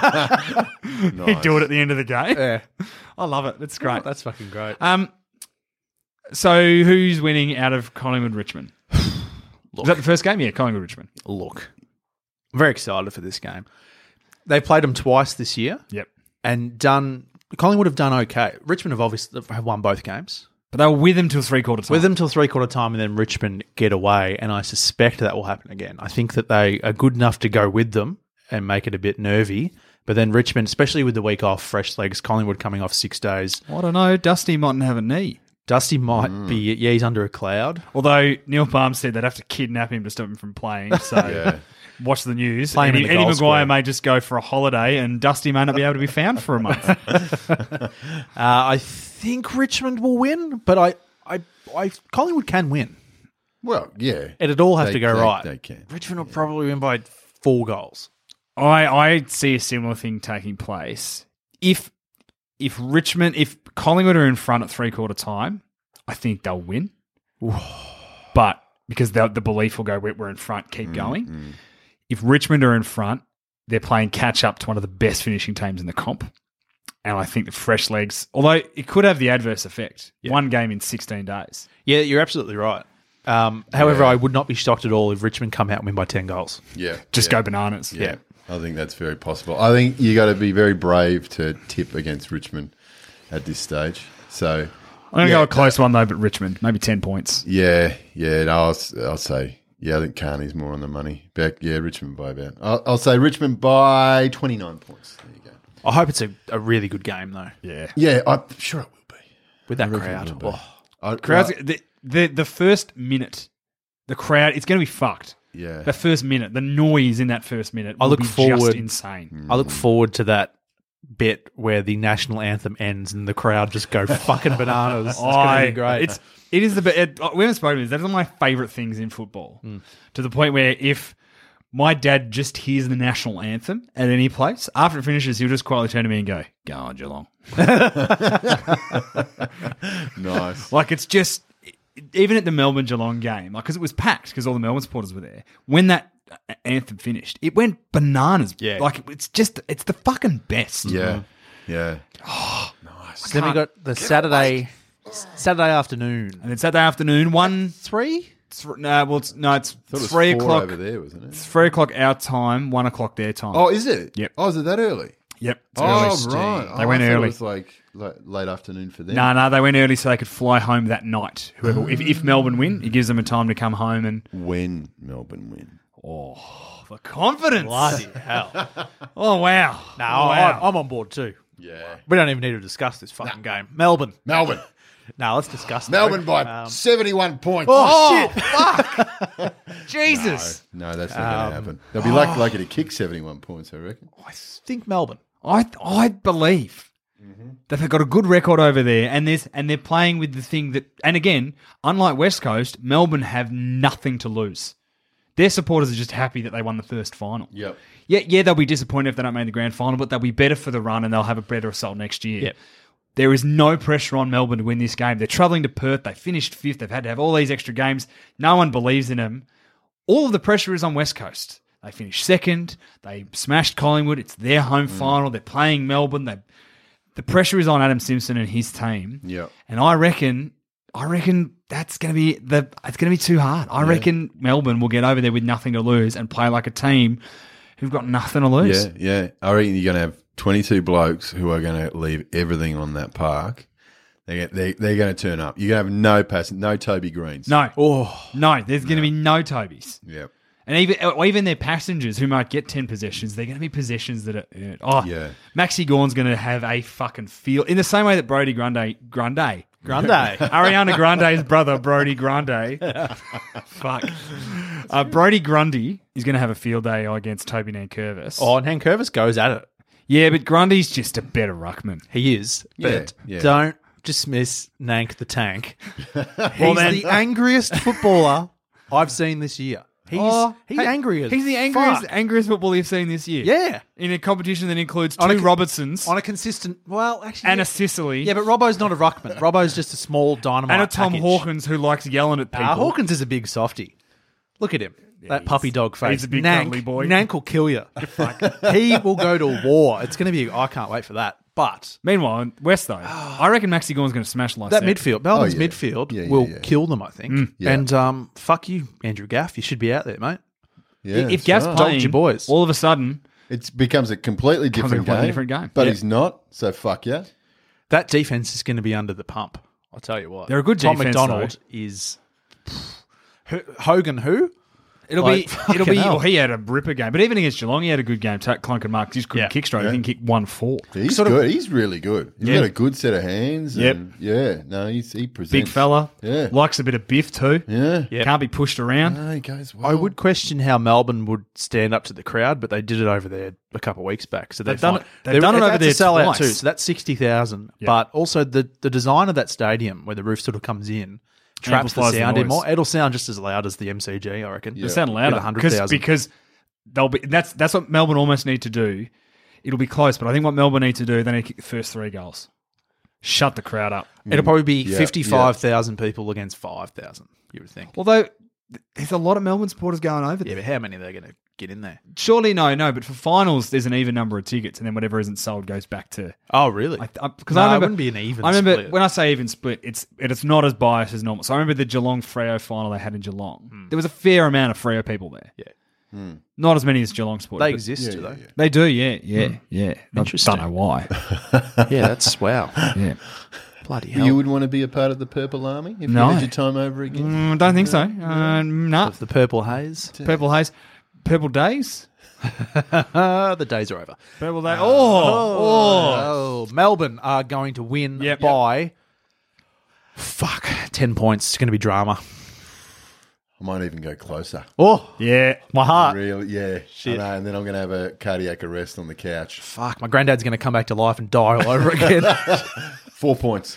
He'd do it at the end of the game. Yeah, I love it. It's great. that's fucking great. Um, so who's winning out of Collingwood Richmond? Was that the first game? Yeah, Collingwood Richmond. Look, I'm very excited for this game. They played them twice this year. Yep. And done. Collingwood have done okay. Richmond have obviously have won both games. But they were with him till three quarter time. With them till three quarter time, and then Richmond get away. And I suspect that will happen again. I think that they are good enough to go with them and make it a bit nervy. But then Richmond, especially with the week off, fresh legs, Collingwood coming off six days. I don't know. Dusty mightn't have a knee. Dusty might be, yeah, he's under a cloud. Although Neil Palm said they'd have to kidnap him to stop him from playing. So Yeah. watch the news. Play him Eddie, in the Eddie goal Maguire square. may just go for a holiday and Dusty may not be able to be found for a month. Uh, I think Richmond will win, but I, I, I, Collingwood can win. Well, yeah. It'd all have They- to go they- right. They can. Richmond will probably win by four goals. I, I see a similar thing taking place. If if Richmond, if Collingwood are in front at three quarter time, I think they'll win. But because the, the belief will go, we're we're in front, keep going. If Richmond are in front, they're playing catch up to one of the best finishing teams in the comp. And I think the fresh legs, although it could have the adverse effect, one game in sixteen days. Yeah, you're absolutely right. Um, however, I would not be shocked at all if Richmond come out and win by ten goals. Yeah. Just yeah. go bananas. Yeah. I think that's very possible. I think you got to be very brave to tip against Richmond at this stage. So, I'm going to yeah, go a close one, though, but Richmond, maybe ten points. yeah, yeah, no, I'll, I'll say, yeah, I think Carney's more on the money. Back, yeah, Richmond by about. I'll, I'll say Richmond by twenty-nine points. There you go. I hope it's a, a really good game, though. Yeah. Yeah, I'm sure it will be. With that I reckon crowd. it will be. Oh. I, Crowds, right, the, the the first minute, the crowd, it's going to be fucked. yeah. The first minute, the noise in that first minute I will look be forward- just insane. I look forward to that bit where the national anthem ends and the crowd just go fucking bananas. It's going to I- be great. It's it is the be- it, we haven't spoken about this. That's one of my favourite things in football. Hmm. To the point where if my dad just hears the national anthem at any place, after it finishes, he'll just quietly turn to me and go, "Go on, Geelong." Nice. Like it's just even at the Melbourne Geelong game, like because it was packed because all the Melbourne supporters were there. When that anthem finished, it went bananas. Yeah. like it's just it's the fucking best. Yeah. Yeah. So then we got the Saturday Saturday afternoon. And then Saturday afternoon, one. Three? Th- no, well, it's, no, it's Thought it was three four o'clock. over there, wasn't it? It's three o'clock our time, one o'clock their time. Oh, is it? Yep. Oh, is it that early? yep. It's Oh, early. right. They Oh, went I thought early. It was like late, late afternoon for them. No, no, they went early so they could fly home that night. Whoever, if, if Melbourne win, it gives them a time to come home and When Melbourne win. oh, the confidence. Bloody hell. Oh wow. No, oh, wow. I, I'm on board too. Yeah. We don't even need to discuss this fucking game. Melbourne. Melbourne. No, let's discuss it. Melbourne by Um, seventy-one points. Oh, shit. Jesus. No, that's not going to happen. They'll be lucky, lucky to kick seventy-one points, I reckon. I think Melbourne. I I believe that they've got a good record over there, and there's and they're playing with the thing that. And again, unlike West Coast, Melbourne have nothing to lose. Their supporters are just happy that they won the first final. Yep. Yeah, yeah, they'll be disappointed if they don't make the grand final, but they'll be better for the run and they'll have a better result next year. Yep. There is no pressure on Melbourne to win this game. They're travelling to Perth. They finished fifth. They've had to have all these extra games. No one believes in them. All of the pressure is on West Coast. They finished second. They smashed Collingwood. It's their home final. They're playing Melbourne. They, the pressure is on Adam Simpson and his team. Yep. And I reckon, I reckon that's going to be the. It's going to be too hard. I reckon Melbourne will get over there with nothing to lose and play like a team who've got nothing to lose. Yeah, yeah. I reckon you're going to have twenty-two blokes who are going to leave everything on that park. They're, they, they're going to turn up. You're going to have no pass, no Toby Greens. No, Oh, no. There's going to be no Tobys. Yep. And even or even their passengers who might get ten possessions, they're going to be possessions that are earned. Oh, Yeah. Maxi Gorn's going to have a fucking field in the same way that Brody Grande, Grande, Grande. Ariana Grande's brother, Brody Grande. Fuck. Uh, Brody Grundy is going to have a field day against Toby Nankervis. Oh, and Hankervis goes at it. Yeah, but Grundy's just a better ruckman. He is. Yeah, But yeah. don't dismiss Nank the Tank. He's then- the angriest footballer I've seen this year. He's, Oh, he's hey, angry as He's the angriest, fuck. angriest footballer you've seen this year. Yeah. In a competition that includes On two a co- Robertsons On a consistent... Well, actually... and yeah. a Sicily. Yeah, but Robbo's not a ruckman. Robbo's just a small dynamite and a Tom package. Hawkins who likes yelling at people. Ah, Hawkins is a big softie. Look at him. that puppy dog face. he's a big Nank, cuddly boy. Nank will kill you. He will go to war. It's going to be... I can't wait for that. But... Meanwhile, in West though, I reckon Maxi Gorn's going to smash like That midfield, Melbourne's Oh, yeah. midfield, Yeah, yeah, will yeah. kill them, I think. yeah. And um, fuck you, Andrew Gaff. You should be out there, mate. Yeah, If Gaff's right. playing, Dogged your boys. all of a sudden, It becomes a completely Becomes a different completely game. different game. But Yeah. he's not, so fuck yeah. That defense is going to be under the pump. I'll tell you what. They're a good Tom defense, McDonald though. is H- Hogan. Who? it'll Like, be it'll fucking be. hell. Well, he had a ripper game, but even against Geelong, he had a good game. Ta- Clunk and Mark, he just couldn't Yeah. kick straight. Yeah. I think he kicked one four. He's Sort of- good. He's really good. He's Yeah. got a good set of hands. Yep. And yeah. No, he's, he presents. Big fella, Yeah. likes a bit of biff too. Yeah. Yep. Can't be pushed around. No, he goes well. I would question how Melbourne would stand up to the crowd, but they did it over there a couple of weeks back. So they're They've done fine. it- they've They're- done it over that's there a sellout twice. too. So that's sixty thousand. Yeah. But also the the design of that stadium where the roof sort of comes in traps the Amplifies the sound in noise. more. It'll sound just as loud as the M C G, I reckon. They sound louder one hundred because thousand. because they'll be. That's that's what Melbourne almost need to do. It'll be close, but I think what Melbourne need to do, they need to kick the first three goals. Shut the crowd up. It'll probably be Yeah, fifty-five thousand people against five thousand, you would think. Although there's a lot of Melbourne supporters going over Yeah, there. but how many are they going to get in there? Surely no, no. But for finals, there's an even number of tickets, and then whatever isn't sold goes back to. Oh, really? Because I, I, No, it remember wouldn't be an even I remember split. when I say even split, it's it's not as biased as normal. So I remember the Geelong Freo final they had in Geelong. There was a fair amount of Freo people there. Yeah. Not as many as Geelong supporters. They but exist, Yeah, do yeah, they? yeah. They do, yeah, yeah, yeah. Interesting. I don't know why. Yeah, that's wow. Yeah. Bloody hell. You wouldn't want to be a part of the Purple Army if No. you had your time over again? Mm, don't think so. Uh, nah. Of the purple haze. Purple haze. Purple days. Uh, the days are over. Purple day. Oh, oh. Oh, Melbourne are going to win Yep. by fuck ten points. It's going to be drama. I might even go closer. Oh, Yeah. my heart. Really? Yeah. Shit. I know, and then I'm going to have a cardiac arrest on the couch. Fuck, my granddad's going to come back to life and die all over again. Four points.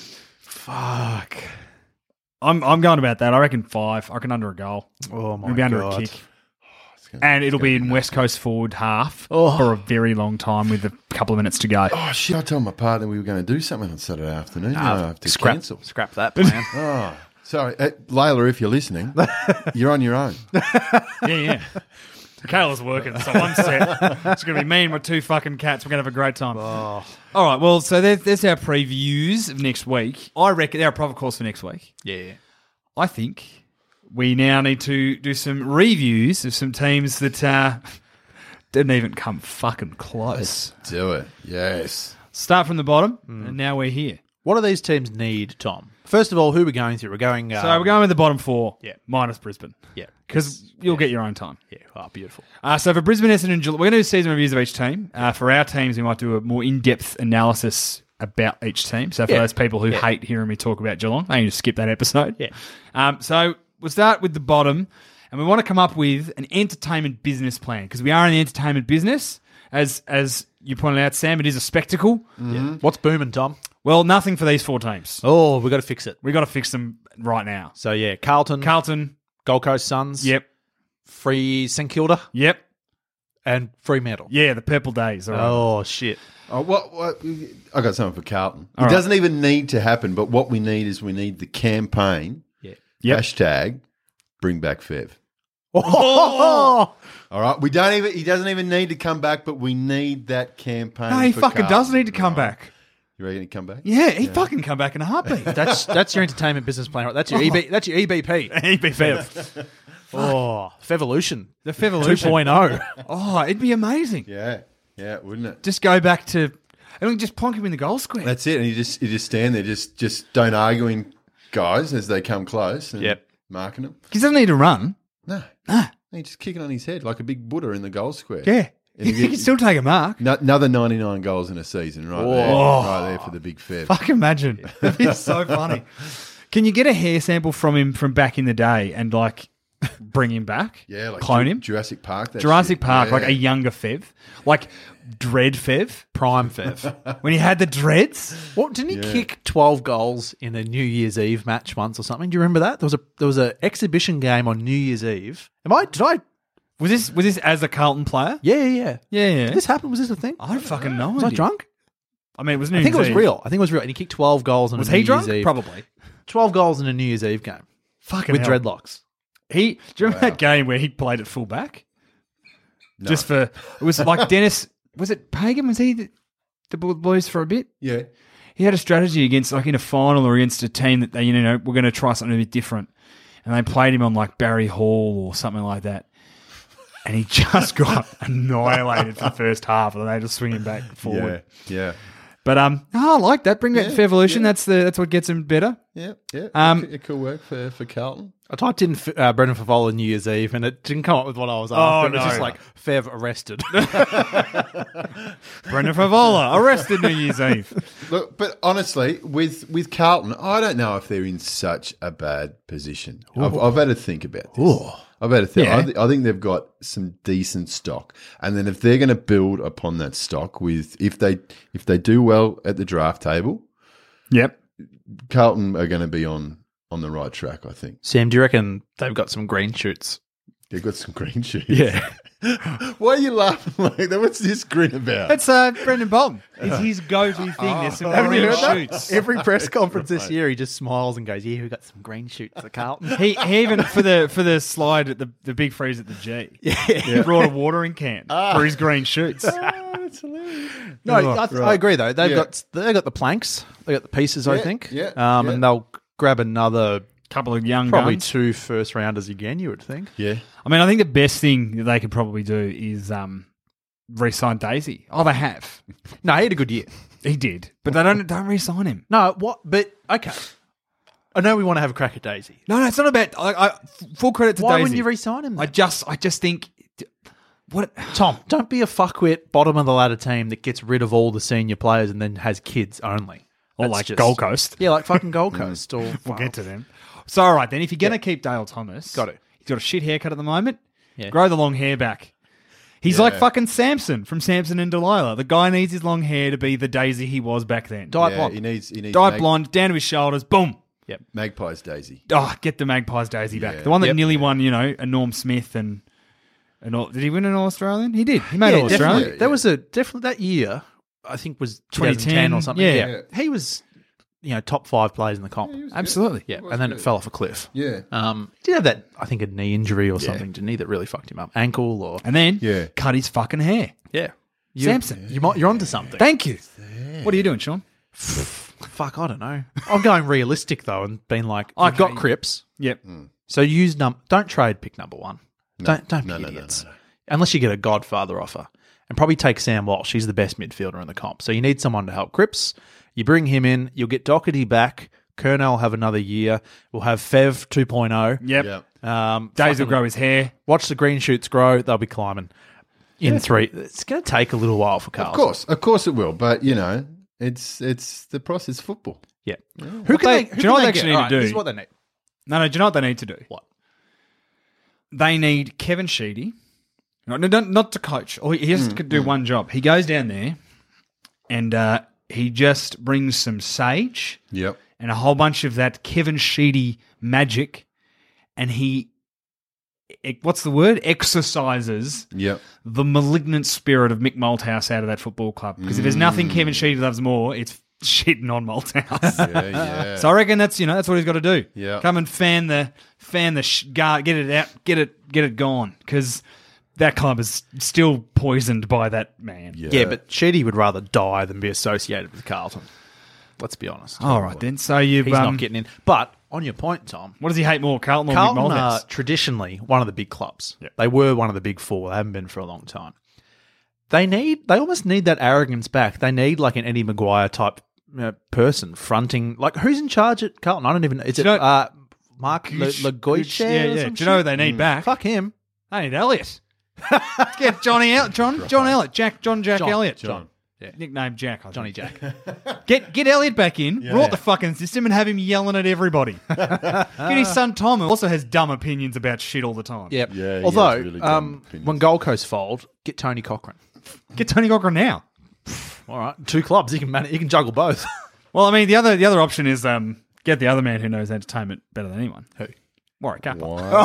Fuck. I'm I'm going about that. I reckon five. I reckon under a goal. Oh, my It'll be under God. a kick. gonna- And it'll it's be gonna in be West Coast forward half Oh. for a very long time with a couple of minutes to go. Oh, shit. I told my partner we were going to do something on Saturday afternoon. Ah, no, I have to scrap, cancel. scrap that plan. Oh, sorry. Uh, Layla, if you're listening, you're on your own. Yeah, yeah. Kayla's working, so one set. It's going to be me and my two fucking cats. We're going to have a great time. Oh. All right, well, so there's, there's our previews of next week. I reckon they're a proper course for next week. Yeah. I think we now need to do some reviews of some teams that uh, didn't even come fucking close. Do it. Yes. Start from the bottom, Hmm. and now we're here. What do these teams need, Tom? First of all, who are we going through? We're going... Um, So we're going with the bottom four, yeah. minus Brisbane, Yeah. because you'll get your own time. Yeah. Oh, beautiful. Uh, so for Brisbane, Essendon, and Geelong, we're going to do season reviews of each team. Uh, for our teams, we might do a more in-depth analysis about each team. So for Yeah. those people who Yeah. hate hearing me talk about Geelong, they can just skip that episode. Yeah. Um, so we'll start with the bottom, and we want to come up with an entertainment business plan, because we are in the entertainment business. As as you pointed out, Sam, it is a spectacle. Yeah. What's booming, Tom? Well, nothing for these four teams. Oh, we've got to fix it. We've got to fix them right now. So, yeah, Carlton, Carlton, Gold Coast Suns, yep, Free St Kilda, yep, and Fremantle. yeah, the Purple Days. All right. Oh, shit. Oh, what, what, I got something for Carlton. All it right. doesn't even need to happen, but what we need is we need the campaign. Yeah. Yep. Hashtag bring back Fev. Oh! All right. We don't even, he doesn't even need to come back, but we need that campaign. No, he for fucking Carlton. does need to come All right. back. You ready to come back? Yeah, he fucking come back in a heartbeat. That's that's your entertainment business plan, right? That's your E B. That's your E B P. E B Fev. Oh, Fevolution. The Fevolution. two point oh. Oh, it'd be amazing. Yeah. Yeah, wouldn't it? Just go back to, and we just plonk him in the goal square. That's it. And you just, you just stand there, just, just don't arguing guys as they come close and Yep. marking them. He doesn't need to run. No. Nah. He just kicking on his head like a big Buddha in the goal square. Yeah. And He, you he get- can still take a mark. No, another ninety-nine goals in a season, right there, Oh. right there for the big Fev. Fuck, imagine. It'd be so funny. Can you get a hair sample from him from back in the day and like bring him back? Yeah, like clone Ju- him. Jurassic Park. That Jurassic shit. Park, Yeah. like a younger Fev, like Dread Fev Prime Fev. when he had the dreads. What didn't he Yeah. kick twelve goals in a New Year's Eve match once or something? Do you remember that? There was a there was an exhibition game on New Year's Eve. Am I? Did I? Was this was this as a Carlton player? Yeah, yeah, yeah. Yeah, yeah. Did this happen? Was this a thing? I don't fucking know. Was I drunk? I mean, it was. I think it was real. I think it was real. And he kicked twelve goals in Was a New he drunk? Year's Eve. Probably. twelve goals in a New Year's Eve game Fucking with hell. dreadlocks. He. Do you remember that game where he played at fullback? Just for it was like Dennis. Was it Pagan? Was he the, the Blues for a bit? Yeah. He had a strategy against, like in a final or against a team that they, you know, we're going to try something a bit different, and they played him on like Barry Hall or something like that, and he just got annihilated for the first half, and then they just swing him back forward. Yeah. Yeah. But um, oh, I like that. Bring back Yeah, Fevolution. yeah. That's the that's what gets him better. Yeah. Yeah. Um, it could work for, for Carlton. I typed in uh, Brendan Favola New Year's Eve and it didn't come up with what I was after. It was no. just like Fev arrested. Brendan Favola arrested New Year's Eve. Look, but honestly, with with Carlton, I don't know if they're in such a bad position. I've, I've had to think about this. I've had to think. Yeah. I, th- I think they've got some decent stock, and then if they're going to build upon that stock with if they if they do well at the draft table, Yep. Carlton are going to be on on the right track. I think Sam, do you reckon they've got some green shoots? they've got some green shoots. Yeah. Why are you laughing like that? What's this grin about? That's uh, Brendan Bolton. It's his go-to thing. There's some Haven't you green heard that? shoots. Every press conference this year, he just smiles and goes, "Yeah, we got some green shoots at Carlton." He, he even for the for the slide at the the big freeze at the G. Yeah, he brought a watering can for his green shoots. That's hilarious. No, I, th- I agree though. They've Yeah. got they've got the planks, they got the pieces. I Yeah, think, yeah, um, yeah. and they'll grab another Couple of young probably guns. two first rounders again. You would think. Yeah. I mean, I think the best thing that they could probably do is um, re-sign Daisy. Oh, they have. No, he had a good year. He did, but they don't don't re-sign him. No, what? But okay, I know we want to have a crack at Daisy. No, no, it's not about. I, I, full credit to Why Daisy. wouldn't you re-sign him? I then? just, I just think. What? Tom, don't be a fuckwit bottom of the ladder team that gets rid of all the senior players and then has kids only. or That's like just- Gold Coast. Yeah, like fucking Gold Coast. Or We'll get to them. So, all right, then, if you're going to keep Dale Thomas, Got it. He's got a shit haircut at the moment. Yeah. Grow the long hair back. He's Yeah. like fucking Samson from Samson and Delilah. The guy needs his long hair to be the Daisy he was back then. Dye Yeah, blonde. he needs he needs Dye mag- blonde, down to his shoulders, boom. Yep. Magpie's Daisy. Oh, get the Magpies Daisy Yeah. back. The one that Yep. nearly won, you know, a Norm Smith and an all. Did he win an All Australian? He did. He made Yeah, All Australian. definitely. There was a definitely that year. I think was twenty twenty ten ten or something. yeah. Yeah. he was, you know, top five players in the comp. Absolutely. Yeah, and then it fell off a cliff. Yeah. Um, he did have that, I think, a knee injury or something, didn't he? That really fucked him up, ankle or And then Yeah. cut his fucking hair. yeah. You, Samson. you might, you're onto something. Thank you. What are you doing, Sean? Fuck, I don't know. I'm going realistic though, and being like, Okay. I've got Cripps, Yep. so use num. Don't trade pick number one. don't don't no, be no, no, idiots. no, no. Unless you get a Godfather offer, and probably take Sam Walsh. He's the best midfielder in the comp. So you need someone to help Cripps. You bring him in. You'll get Doherty back. Kernell will have another year. We'll have Fev two point oh. Yep. Yeah. Um, Days will fucking- grow his hair. Watch the green shoots grow. They'll be climbing in three. It's going to take a little while for Carlton. Of course, of course it will. But you know, it's it's the process. Football. Yeah. Who What can they- they, who do you know what can they get? actually need to Alright, do? This is what they need. No, no. Do you know what they need to do? What? They need Kevin Sheedy. No, no, don't- not to coach. Or he he has to do one job. He goes down there and uh, he just brings some sage Yep. and a whole bunch of that Kevin Sheedy magic, and he, e- what's the word? Exercises Yep. the malignant spirit of Mick Malthouse out of that football club. Because if there's nothing Kevin Sheedy loves more, it's shitting on Malthouse. Yeah. Yeah. So I reckon that's you know that's what he's got to do. Yeah. Come and fan the fan the sh- guard, get it out, get it get it gone, because that club is still poisoned by that man. Yeah. Yeah, but Sheedy would rather die than be associated with Carlton. Let's be honest. All right then. So you've He's um, not getting in. But on your point, Tom, what does he hate more, Carlton or Mick Carlton are Malthouse? traditionally one of the big clubs. They were one of the big four. They haven't been for a long time. They need. They almost need that arrogance back. They need like an Eddie Maguire type uh, person fronting. Like who's in charge at Carlton? I don't even know. Is Do it you know- uh, Mark Le- Gooch- Legoiche? Gooch- yeah, or yeah. some Do you know who shit? they need back? Fuck him. They need Elliott. Get Johnny El- John John Elliott, Jack John Jack John, Elliott, John. nickname Jack, I think. Johnny Jack. Get get Elliott back in, rot yeah. the fucking system, and have him yelling at everybody. Get his son Tom, who also has dumb opinions about shit all the time. Yep. Yeah, he Although, has really dumb um, opinions. when Gold Coast fold, get Tony Cochran. Get Tony Cochran now. All right, two clubs. He can manage, he can juggle both. Well, I mean, the other the other option is um, get the other man who knows entertainment better than anyone. Who? Warwick Capper.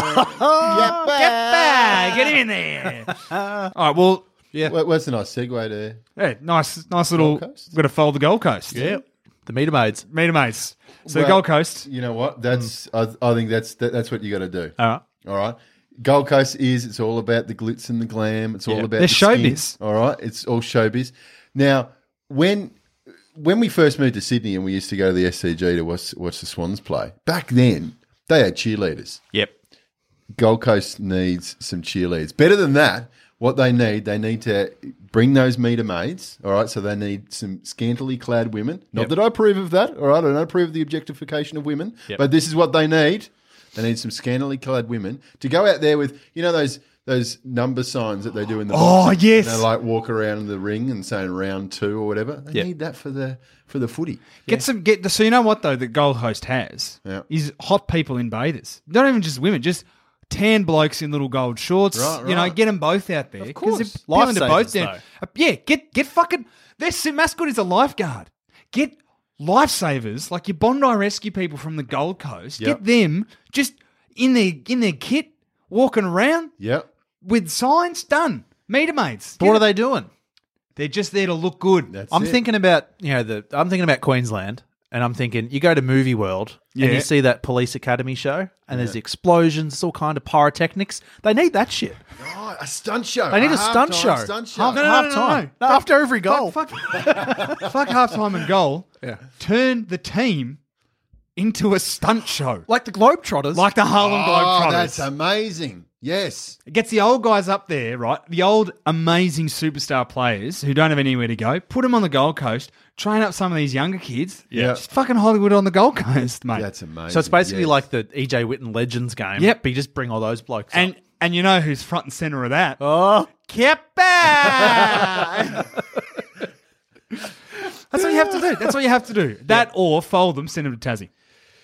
What? Get back, get him in there. All right, well, Yeah. What- What's a nice segue there? yeah, nice, nice little. Gold Coast? Got to fold the Gold Coast. Yeah. The meter maids. meet a mates. So Well, Gold Coast. You know what? That's I, I think that's that, that's what you got to do. All right. All right. Gold Coast is it's all about the glitz and the glam. It's all Yeah. about They're the skin, showbiz. all right. It's all showbiz. Now, when when we first moved to Sydney and we used to go to the S C G to watch watch the Swans play, back then they had cheerleaders. Yep. Gold Coast needs some cheerleaders. Better than that, what they need, they need to bring those meter maids, all right? So they need some scantily clad women. Not Yep. that I approve of that, all right? I don't approve of the objectification of women, Yep. but this is what they need. They need some scantily clad women to go out there with, you know, those those number signs that they do in the Oh, boxing? yes. And they like walk around in the ring and saying round two or whatever. They Yep. need that for the for the footy. Get some. Get so you know what though the Gold Coast has Yeah. is hot people in bathers. Not even just women, just tan blokes in little gold shorts. Right, You know, right. get them both out there. Of course. Because they're appealing to both Lifesavers, down. though. Uh, yeah, get get fucking. Their s- mascot is a lifeguard. Get lifesavers like your Bondi rescue people from the Gold Coast. Yep. Get them just in their in their kit, walking around Yep. with signs. Done. Meter mates. But what are they doing? They're just there to look good. That's I'm it. thinking about you know the I'm thinking about Queensland, and I'm thinking you go to Movie World Yeah. and you see that Police Academy show, and there's explosions, it's all kind of pyrotechnics. They need that shit. Oh, a stunt show. They need a stunt halftime show. Stunt show. Half, No, no, half no, no, time. no. No, after every goal. Fuck, fuck, fuck halftime and goal. Yeah. Turn the team into a stunt show. Like the Globetrotters. Like the Harlem Oh, Globetrotters. that's amazing. Yes. It gets the old guys up there, right? The old amazing superstar players who don't have anywhere to go. Put them on the Gold Coast. Train up some of these younger kids. Yeah. Just fucking Hollywood on the Gold Coast, mate. That's amazing. so it's basically Yes. like the E J Whitten Legends game. Yep. But you just bring all those blokes and up. and you know who's front and center of that? Oh. Keppa! That's what you have to do. That's what you have to do. That or fold them, send them to Tassie.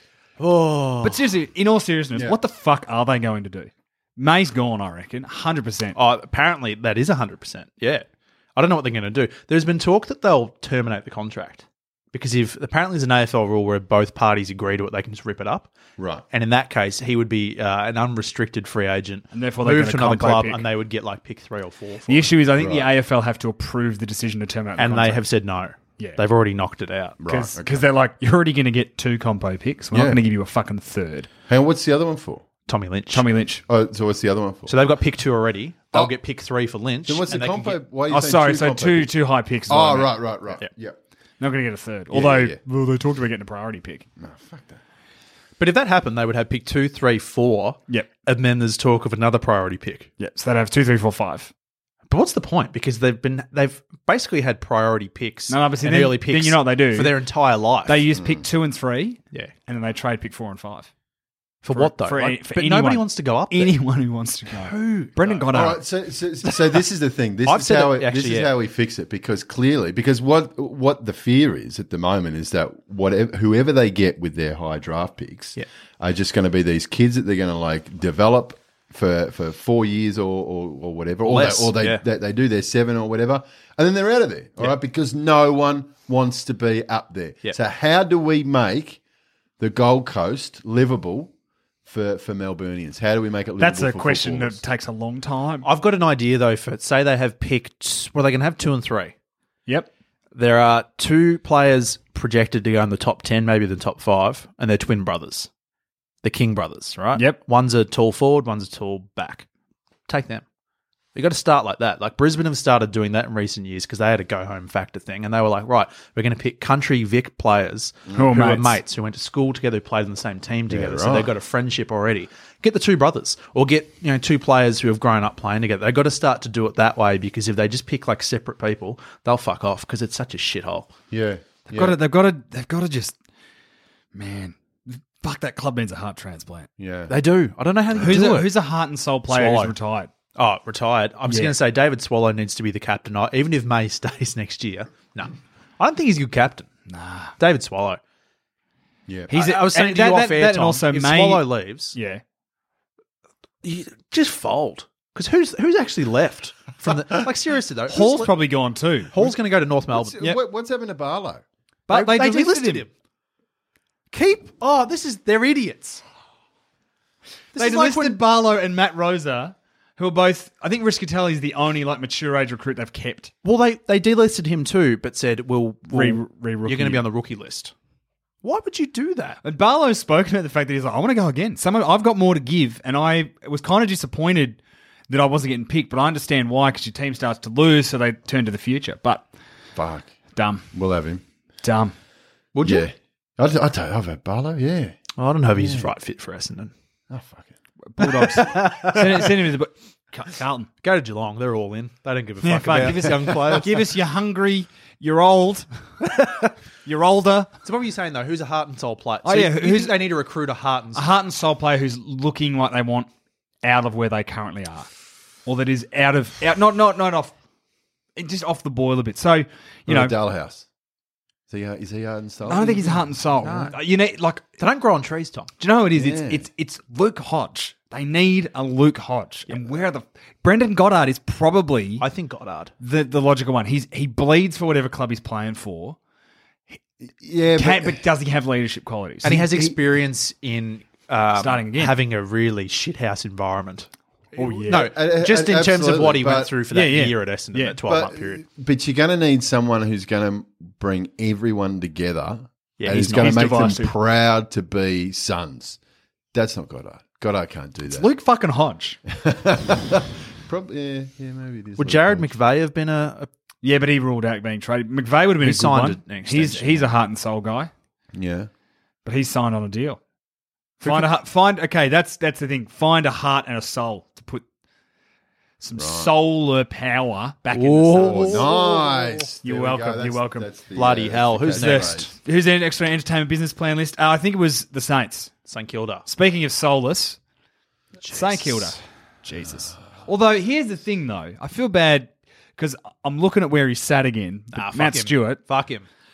Oh, But seriously, in all seriousness, Yeah. what the fuck are they going to do? May's gone, I reckon, one hundred percent. oh, apparently that is one hundred percent. Yeah. I don't know what they're going to do. There's been talk that they'll terminate the contract because if apparently there's an A F L rule where both parties agree to it, they can just rip it up. Right. And in that case, he would be uh, an unrestricted free agent, And therefore they move get to a another compo club, pick. and they would get like pick three or four. For The him. issue is, I think the Right. A F L have to approve the decision to terminate the and contract. they have said no. Yeah. They've already knocked it out. Because Right, okay. they're like, you're already going to get two compo picks. We're not Yeah. going to give you a fucking third. Hang on, what's the other one for? Tommy Lynch. Tommy Lynch. Oh, so what's the other one for? So they've got pick two already. They'll Oh. get pick three for Lynch. then what's the and they can compo? get- Why are you Oh, saying sorry. two So compo two picks? two high picks. is Oh, what I meant. right, right, right. Yeah. Yeah. Not going to get a third. Although, yeah, yeah. well, they talked about getting a priority pick. No, fuck that. But if that happened, they would have pick two, three, four. Yep. And then there's talk of another priority pick. Yeah. So they'd have two, three, four, five. But what's the point? Because they've been they've basically had priority picks No, no, but see, and then- early then picks you know what they do? for their entire life. They use pick two and three, yeah. and then they trade pick four and five. For, For- what though? for Like, any- for but anyone. nobody wants to go up there. Anyone who wants to go. Who? Brendan Goddard. All right, so, so so this is the thing. This I've is said how it, it, actually, this is yeah. how we fix it because clearly because what what the fear is at the moment is that whatever whoever they get with their high draft picks Yeah. are just going to be these kids that they're going to like develop for, for four years or, or, or whatever, or, Less, they, or they, yeah. they they do their seven or whatever, and then they're out of there. All right, because no one wants to be up there. Yeah. So how do we make the Gold Coast livable? For, for Melburnians, how do we make it livable? That's a for question footballers? that takes a long time. I've got an idea though. For say they have picked, well, they can have two and three. Yep. There are two players projected to go in the top ten, maybe the top five, and they're twin brothers, the King brothers, right? Yep. One's a tall forward, one's a tall back. Take them. You got to start like that. Like Brisbane have started doing that in recent years because they had a go home factor thing, and they were like, right, we're going to pick country Vic players Who are who are mates. mates who went to school together, who played in the same team together, so right. they've got a friendship already. Get the two brothers, or get you know two players who have grown up playing together. They've got to start to do it that way because if they just pick like separate people, they'll fuck off because it's such a shithole. Yeah, They've got to. They've got to. They've got to just. Man, fuck, that club needs a heart transplant. yeah. They do. I don't know how they Who's do a, it. who's a heart and soul player Swallow. who's retired? Oh, retired. I'm just Yeah. going to say David Swallow needs to be the captain. I- Even if May stays next year, no, I don't think he's a good captain. Nah, David Swallow. yeah. He's. I, I was and saying to that, you that, off air, that and Tom, also if May. Swallow leaves, Yeah. you just fold because who's who's actually left from the like seriously though? who's Hall's le- probably gone too. Hall's going to go to North What's, Melbourne. what- what's happened to Barlow? But they, they delisted, delisted him. him. Keep. Oh, this is they're idiots. This They is like delisted when- Barlow and Matt Rosa, who are both. I think Riscatelli is the only like mature age recruit they've kept. Well, they they delisted him too, but said, "We'll, we'll Re- re-rookie you're going to be him. on the rookie list." Why would you do that? And Barlow's spoken about the fact that he's like, I want to go again. Some of, I've got more to give, and I was kind of disappointed that I wasn't getting picked, but I understand why because your team starts to lose, so they turn to the future. But Fuck. dumb, We'll have him. dumb. Would you? Yeah. I'd, I'd, I've had Barlow, yeah. Well, I don't know if he's the right fit for Essendon. Oh, fuck it. Bulldogs. send, him- send him to the bu- Car- Carlton. Go to Geelong. They're all in. They don't give a fuck Yeah, fuck, about give us young players. Give us your hungry. You're old. You're older. So what were you saying though? Who's a heart and soul player? Oh, So yeah, you- you who's- think they need to recruit a heart and A soul? heart and soul player who's looking like they want out of where they currently are, or that is out of out not not not off, just off the boil a bit. So you You know, know, Dalhouse. Is he, is he hard and soul? I don't think he's heart and soul. You need like, They don't grow on trees, Tom. do you know what it is? Yeah. It's it's it's Luke Hodge. They need a Luke Hodge, and where are the Brendan Goddard is probably I think Goddard. the the logical one. He's he bleeds for whatever club he's playing for. Yeah, Can, but, but does he have leadership qualities? And he has experience in um, Starting again. having a really shithouse environment. Oh yeah. No, Uh, just uh, in terms of what he absolutely, went but- through for that Yeah, yeah. year at Essendon, Yeah. that twelve-month but, period. but you're going to need someone who's going to bring everyone together Yeah, and he's is not. going He's to make them divisive. proud to be Suns. That's not Goddard. Goddard can't do that. Luke fucking Hodge. Probably, yeah, yeah, maybe it is. Would Luke Jared Hodge. McVeigh have been a, a Yeah, but he ruled out being traded. McVeigh would have been He a good signed one. an He's extension. he's a heart and soul guy, Yeah. but he's signed on a deal. Find a heart, find okay. That's that's the thing. Find a heart and a soul to put some solar power back in the Oh, Suns. nice. You're There we welcome, go. you're That's- welcome. that's the, Bloody uh, hell, that's who's the next? catchphrase. Who's in extra entertainment business plan list? Uh, I think it was the Saints. St Kilda? Speaking of soulless, Saint Kilda. Jesus. Although here's the thing, though, I feel bad because I'm looking at where he sat again. Nah, fuck Matt him. Stewart. Fuck him.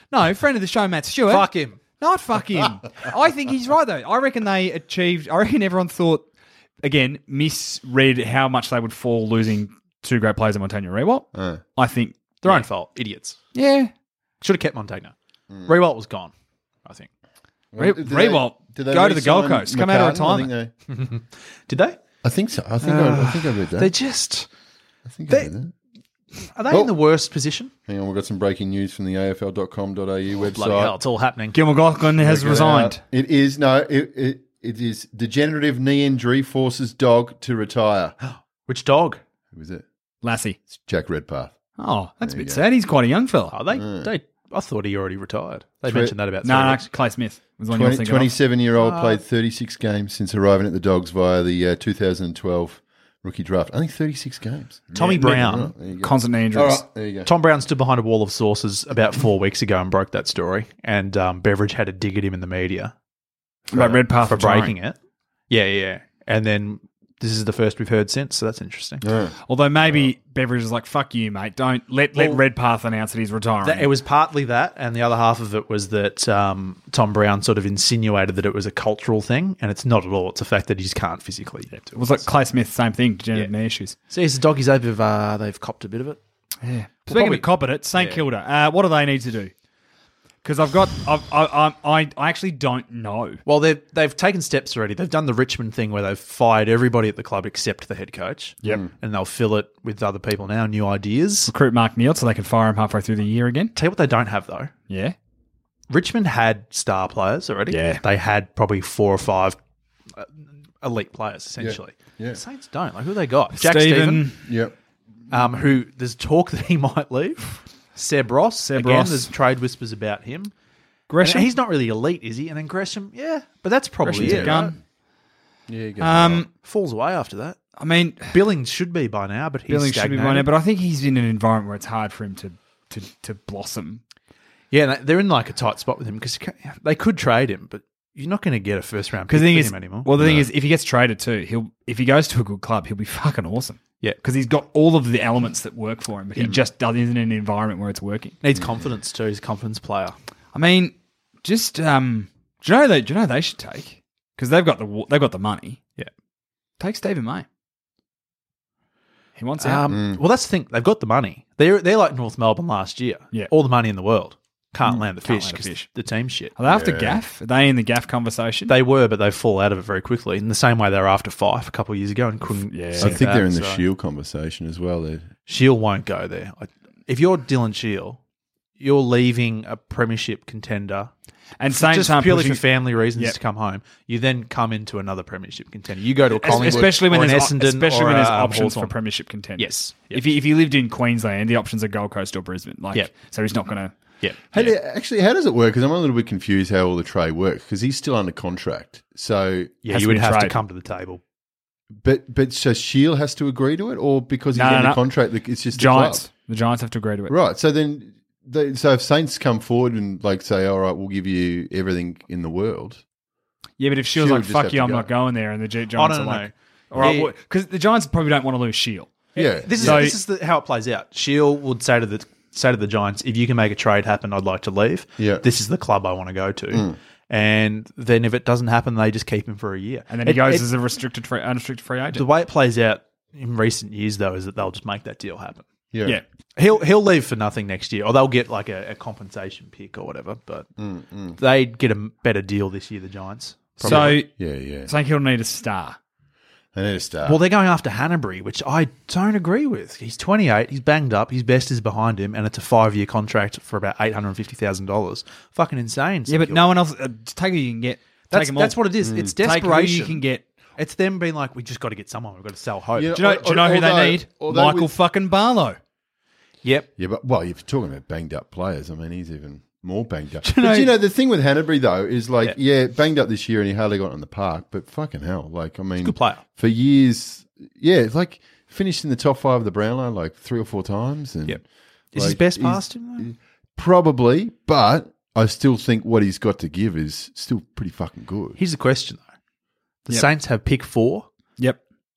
No, friend of the show, Matt Stewart. Fuck him. Not fuck him. I think he's right, though. I reckon they achieved... I reckon everyone thought, again, misread how much they would fall losing two great players in Montagna and Rewalt. Uh. I think... Their yeah. own fault. Idiots. Yeah. Should have kept Montagna. Mm. Rewalt was gone, I think. Re- Did they- Rewalt, did they go to the Gold re-sign Coast. Come out of McCartan? retirement. I think they, Did they? I think so. I think I, I think I read that. They just... I think they- I read that. Are they Oh. in the worst position? Hang on, we've got some breaking news from the A F L dot com dot A U website. Bloody hell, it's all happening. Gil McLaughlin has Check it resigned. out. It is no, it, it it is degenerative knee injury forces dog to retire. Which dog? Who is it? Lassie. It's Jack Redpath. Oh, that's a There you bit go. sad. He's quite a young fella. Oh, they, they. I thought he already retired. They Tre- mentioned that about three no, no, weeks. actually, Clay Smith was the one you were twenty, thinking of. twenty-seven-year-old played thirty-six games since arriving at the Dogs via the uh, two thousand twelve rookie draft. I think thirty-six games. Tommy Yeah, Brown. right, there you go. Constant knee All injuries. right, there you go. Tom Brown stood behind a wall of sources about four weeks ago and broke that story. And um, Beveridge had a dig at him in the media About Redpath for retiring. breaking it. Yeah, yeah. And then this is the first we've heard since, so that's interesting. Yeah. Although maybe Beveridge is like, fuck you, mate. Don't let, let Well, Redpath announce that he's retiring. That, it was partly that, and the other half of it was that um, Tom Brown sort of insinuated that it was a cultural thing, and it's not at all. It's a fact that he just can't physically do it. It was like Clay Smith, same thing, degenerative Yeah. knee issues. See, it's the doggies, they've, uh, they've copped a bit of it. Yeah. Speaking probably- of cop at it, St Yeah. Kilda, uh, what do they need to do? Because I've got, I've, I, I, I actually don't know. Well, they've, they've taken steps already. They've done the Richmond thing where they've fired everybody at the club except the head coach. Yep. And they'll fill it with other people now, new ideas. Recruit Mark Neal so they can fire him halfway through the year again. Tell you what they don't have, though. Yeah. Richmond had star players already. Yeah. They had probably four or five uh, elite players, essentially. Yeah. The Saints don't. Like, who they got? Jack Stephen. Stephen, Yep. um, who there's talk that he might leave. Seb Ross. Seb Again, Ross. there's trade whispers about him. Gresham. And he's not really elite, is he? And then Gresham, yeah. But that's probably Gresham's it. a gun. right? Yeah. You go. Um, Falls away after that. I mean, Billings should be by now, but he's Billings should be stagnated. by now, but I think he's in an environment where it's hard for him to, to, to blossom. Yeah, they- they're in like a tight spot with him because they could trade him, but you're not going to get a first round pick Because for the thing him is, anymore. well, the thing is, if he gets traded too, he'll if he goes to a good club, he'll be fucking awesome. Yeah. because he's got all of the elements that work for him, but he just doesn't isn't in an environment where it's working. Needs confidence too. He's a confidence player. I mean, just um, do you know they do you know they should take because they've got the they've got the money. Yeah. Take Stephen May. He wants out. Um, Well, that's the thing. They've got the money. They're they're like North Melbourne last year. Yeah. all the money in the world. Can't land the can't fish land the because fish. the team's shit. Are they after Gaff? Are they in the Gaff conversation? They were, but they fall out of it very quickly. In the same way they were after Fife a couple of years ago and couldn't. Yeah. I sink think they're that, in the so. Shield conversation as well. They're, Shield won't go there. I- If you're Dylan Shield, you're leaving a premiership contender. and Saints Just aren't purely pushing, for family reasons Yep. to come home. You then come into another premiership contender. You go to a Es- Collingwood especially when or an there's Essendon especially or when there's a, um, options Hawthorn. for premiership contenders. Yes. Yep. If you if you lived in Queensland, the options are Gold Coast or Brisbane. Like, Yep. so he's not going to. Yeah. How do, actually, how does it work? Because I'm a little bit confused how all the trade works because he's still under contract. So, Yeah, Has you to would be have to trade. come to the table. but but so Shield has to agree to it, or because he's No, no, under no. contract, it's just the Giants. club? The Giants have to agree to it. Right. So then, they, so if Saints come forward and like say, all right, we'll give you everything in the world. Yeah, but if Shield's Shield like, just fuck have you, to I'm go. not going there, and the Gi- Oh, Giants no, are no, like, no. all right, Yeah. because the Giants probably don't want to lose Shield. Yeah. This is So- this is the, how it plays out. Shield would say to the say to the Giants, if you can make a trade happen, I'd like to leave. Yeah. This is the club I want to go to. And then if it doesn't happen, they just keep him for a year. And then he It- goes it- as a restricted free, unrestricted free agent. the way it plays out in recent years, though, is that they'll just make that deal happen. Yeah. yeah. He'll he'll leave for nothing next year, or they'll get like a, a compensation pick or whatever. But they'd get a better deal this year, the Giants. So Yeah. Yeah. St Kilda need a star. They need to start. Well, they're going after Hanbury, which I don't agree with. He's twenty-eight, he's banged up, his best is behind him, and it's a five-year contract for about eight hundred fifty thousand dollars. Fucking insane. Yeah, but no one else. Uh, take who you can get. That's, take them that's all. what it is. It's Take who desperation. you can get. It's them being like, we just got to get someone. We've got to sell hope. Yeah. Do you know, do you know who Although- they need? although Michael with- fucking Barlow. Yep. Yeah, but well, if you're talking about banged up players, I mean, he's even more banged up. you but know- you know, the thing with Hanbury though is like, Yeah. yeah. banged up this year and he hardly got in the park, but fucking hell, like I mean, Good player. for years. Yeah, it's like finished in the top five of the Brownlow like three or four times. And Yep. Is like, his best he's- past him, though? Probably, but I still think what he's got to give is still pretty fucking good. Here's the question, though. The Yep. Saints have pick four, Yep.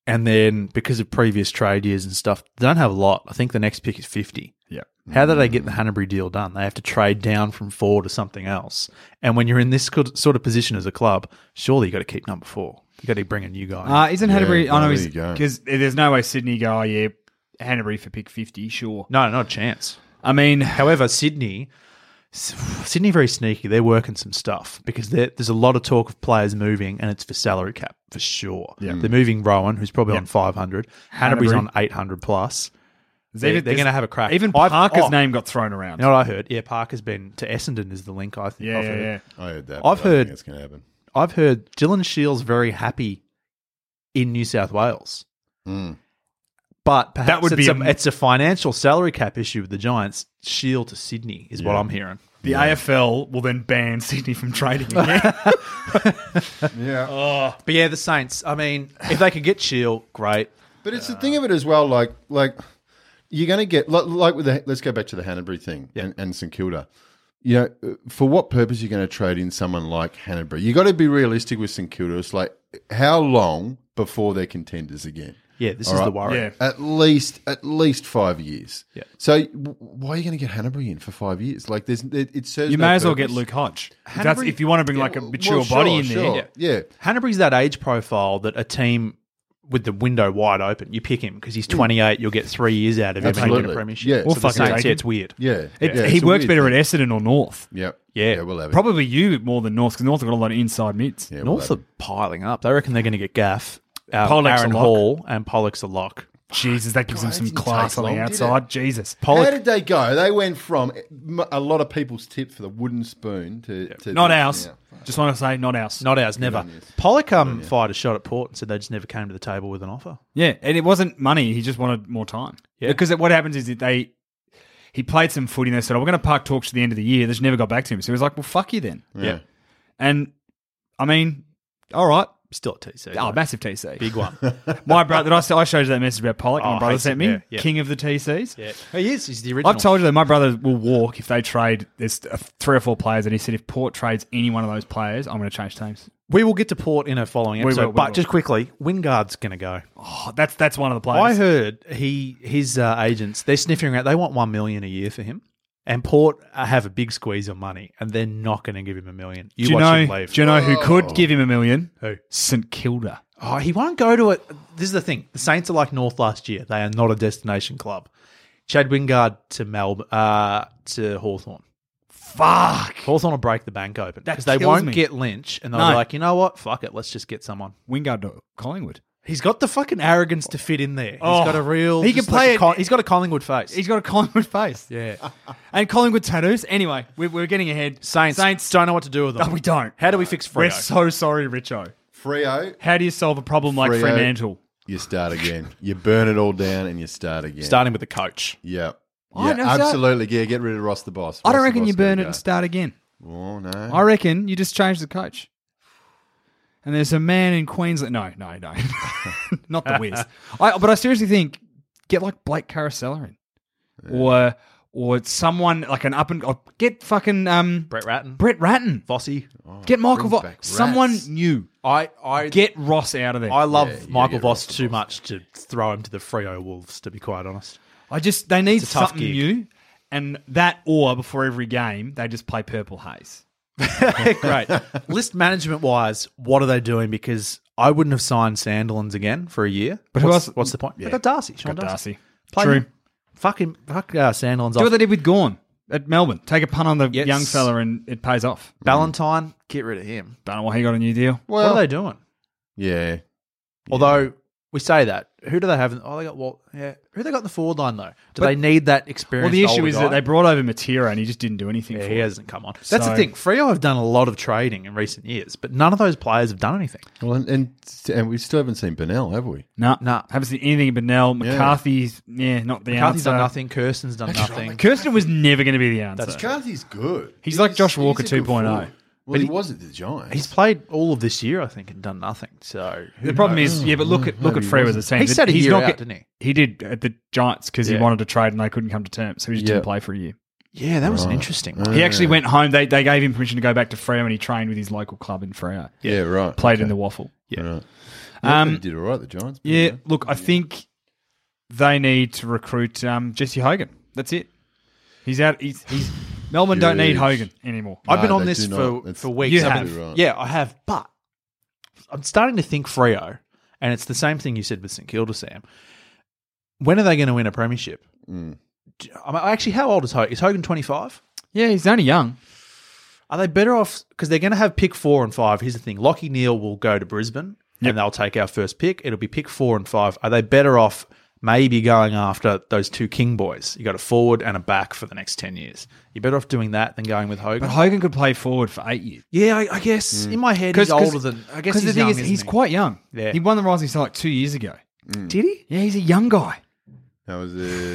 and then because of previous trade years and stuff, they don't have a lot. I think the next pick is fifty. Yeah. How do they get the Hanbury deal done? They have to trade down from four to something else. And when you're in this sort of position as a club, surely you got to keep number four. You got to bring a new guy. Uh, isn't Yeah, Hanbury? I well, know there he's you go. because there's no way Sydney go. Oh yeah, Hanbury for pick fifty. Sure. no, not a chance. I mean, However, Sydney, Sydney are very sneaky. They're working some stuff because there- there's a lot of talk of players moving, and it's for salary cap for sure. Yeah. They're moving Rowan, who's probably Yeah. on five hundred. Hanbury's Hanbury. on eight hundred plus. there's They're, even- they're there's- going to have a crack. Even I've- Parker's oh, name got thrown around. You know what I heard? Yeah, Parker's been to Essendon is the link. I think. yeah, I've yeah, heard. yeah. I heard that. I've but I don't heard- think it's going to happen. I've heard Dylan Shields very happy in New South Wales. Mm. But perhaps That would it's, be a, a- it's a financial salary cap issue with the Giants. Shield to Sydney is what Yeah. I'm hearing. The A F L will then ban Sydney from trading again. Yeah. But yeah, the Saints, I mean, if they could get Shield, great. But it's the thing of it as well, like like you're going to get like, like with the let's go back to the Hanbury thing and, and St Kilda. You know, for what purpose are you going to trade in someone like Hanbury? You got to be realistic with St Kilda. It's like how long before they're contenders again? Yeah, this All is right. the worry. Yeah. At least at least five years. Yeah. So w- why are you going to get Hanbury in for five years? Like there's it, it serves You no may as well get purpose. Luke Hodge. If, that's, Hanbury- if you want to bring Yeah, like a well, mature well, body sure, in there. sure. Yeah. Yeah. Hanbury's that age profile that a team with the window wide open, you pick him because he's twenty-eight, you'll get three years out of him and he'll get Absolutely. a premiership. Yeah. So We'll the fucking Saints, take yeah, him. it's weird. Yeah. It, yeah he it's a works weird better thing. at Essendon or North. Yep. Yeah. Yeah, we'll have it. Probably you more than North because North have got a lot of inside mids. Yeah, we'll North have are piling up. They reckon they're going to get Gaff, um, Pollock's a Aaron lock. Hall, and Pollock's a lock. Jesus, that gives them God, some it didn't class take on the long, did outside. it? Jesus. Pollock, How did they go? They went from a lot of people's tip for the wooden spoon to, to Not the- ours. Yeah. Just want to say, not ours. not ours, never. on you. Pollock um, fired a shot at Port and said they just never came to the table with an offer. Yeah, and it wasn't money. He just wanted more time. Yeah. Because what happens is that they he played some footy and they said, oh, we're going to park talks to the end of the year. They just never got back to him. So he was like, well, fuck you then. Yeah. And, I mean, all right. Still at T C. Oh, though. massive T C. Big one. My brother, did I, say- I showed you that message about Pollock? Oh, my brother hates sent him, me. yeah, yeah. King of the T Cs. Yeah. He is. He's the original. I've told you that my brother will walk if they trade. There's uh, three or four players, and he said if Port trades any one of those players, I'm going to change teams. We will get to Port in a following We episode, will, we but will. just quickly, Wingard's going to go. Oh, that's that's one of the players. I heard he his uh, agents they're sniffing around. They want one million a year for him, and Port uh, have a big squeeze on money, and they're not going to give him a million. You do you watch know? him leave. Do you know who could give him a million? Who? St Kilda. Oh, he won't go to it. This is the thing. The Saints are like North last year. They are not a destination club. Chad Wingard to Melbourne, uh, to Hawthorn. Fuck. Hawthorn will break the bank open That because they kills won't me. get Lynch, and they'll No. be like, you know what? Fuck it. Let's just get someone. Wingard to Collingwood. He's got the fucking arrogance to fit in there. He's Oh. got a real. He can just like play a it- Col- he's got a Collingwood face. He's got a Collingwood face. yeah. And Collingwood tattoos. Anyway, we're, we're getting ahead. Saints, Saints. don't know what to do with them. No, we don't. How do we fix We're Freo? so sorry, Richo. Freo, How do you solve a problem like Freo. Fremantle? you start again. You burn it all down and you start again. Starting with the coach. Yeah. I Yeah, know, so- absolutely. Yeah, get rid of Ross the boss. I don't Ross the reckon boss you burn gotta it go. and start again. Oh, no. I reckon you just change the coach. And there's a man in Queensland. No, no, no. Not the Wiz. I, but I seriously think get like Blake Carousella in. Or or someone like an up and or get fucking um Brett Ratton. Brett Ratton. Vossi. Get Michael brings Voss. back Someone Rats. new. I, I Get Ross out of there. I love Yeah, you Michael get Voss Ross too Voss. much to throw him to the Freo Wolves, to be quite honest. I just they need It's a tough something gig. new. And that or before every game, they just play Purple Haze. Great. List management wise, what are they doing? Because I wouldn't have signed Sandilands again for a year. But who what's, else- What's the point? They got Darcy. Sean Got Darcy. Darcy. Play True. him. Fuck him. Fuck uh, Sandilands Do off. what they did with Gorn at Melbourne. Take a punt on the Yes. young fella and it pays off. Ballantyne, get rid of him. Don't know why he got a new deal. Well, what are they doing? Yeah. Although we say that, who do they have? In, oh, they got Walt. Yeah, who they got in the forward line though? Do But- they need that experience? Well, the issue is that they brought over Matera and he just didn't do anything yeah, for he it. hasn't come on. That's So- the thing. Freo have done a lot of trading in recent years, but none of those players have done anything. Well, and, and and we still haven't seen Bennell, have we? No, Nah. haven't seen anything but Nell. Yeah. McCarthy's, yeah, not the McCarthy's answer. done nothing. Kirsten's done nothing. Kirsten was never going to be the answer. That's McCarthy's good. He's like Josh Walker a good two point oh. forward. Well, he, was at the Giants. He's played all of this year, I think, and done nothing. So who The problem knows? is, yeah, but look at look Maybe at he Freo as a wasn't. team. He that sat a he's year not out, get- didn't he? He did at the Giants because Yeah. he wanted to trade and they couldn't come to terms, so he just Yeah. didn't play for a year. Yeah, that was an interesting one. He actually went home. They they gave him permission to go back to Freo, and he trained with his local club in Freo. Yeah, right. Played Okay. in the Waffle. Yeah. Right. Yeah, Um, they did all right, the Giants. Yeah, look, I think they need to recruit um, Jesse Hogan. That's it. He's out. He's, he's Melbourne don't need Huge. Hogan anymore. I've No, been on they this do for, not. That's for weeks. You I've have. been- Right. Yeah, I have. But I'm starting to think Freo, and it's the same thing you said with St Kilda, Sam. When are they going to win a premiership? Mm. I mean, actually, how old is Hogan? Is Hogan twenty-five? Yeah, he's only young. Are they better off? Because they're going to have pick four and five. Here's the thing. Lockie Neal will go to Brisbane, Yep. and they'll take our first pick. It'll be pick four and five. Are they better off maybe going after those two King boys? You got a forward and a back for the next ten years. You're better off doing that than going with Hogan. But Hogan could play forward for eight years. yeah, I, I guess in my head he's older than. I guess Because he's the thing young, is, isn't he's he? quite young. Yeah. He won the Rising Star like two years ago. Did he? Yeah, he's a young guy. That was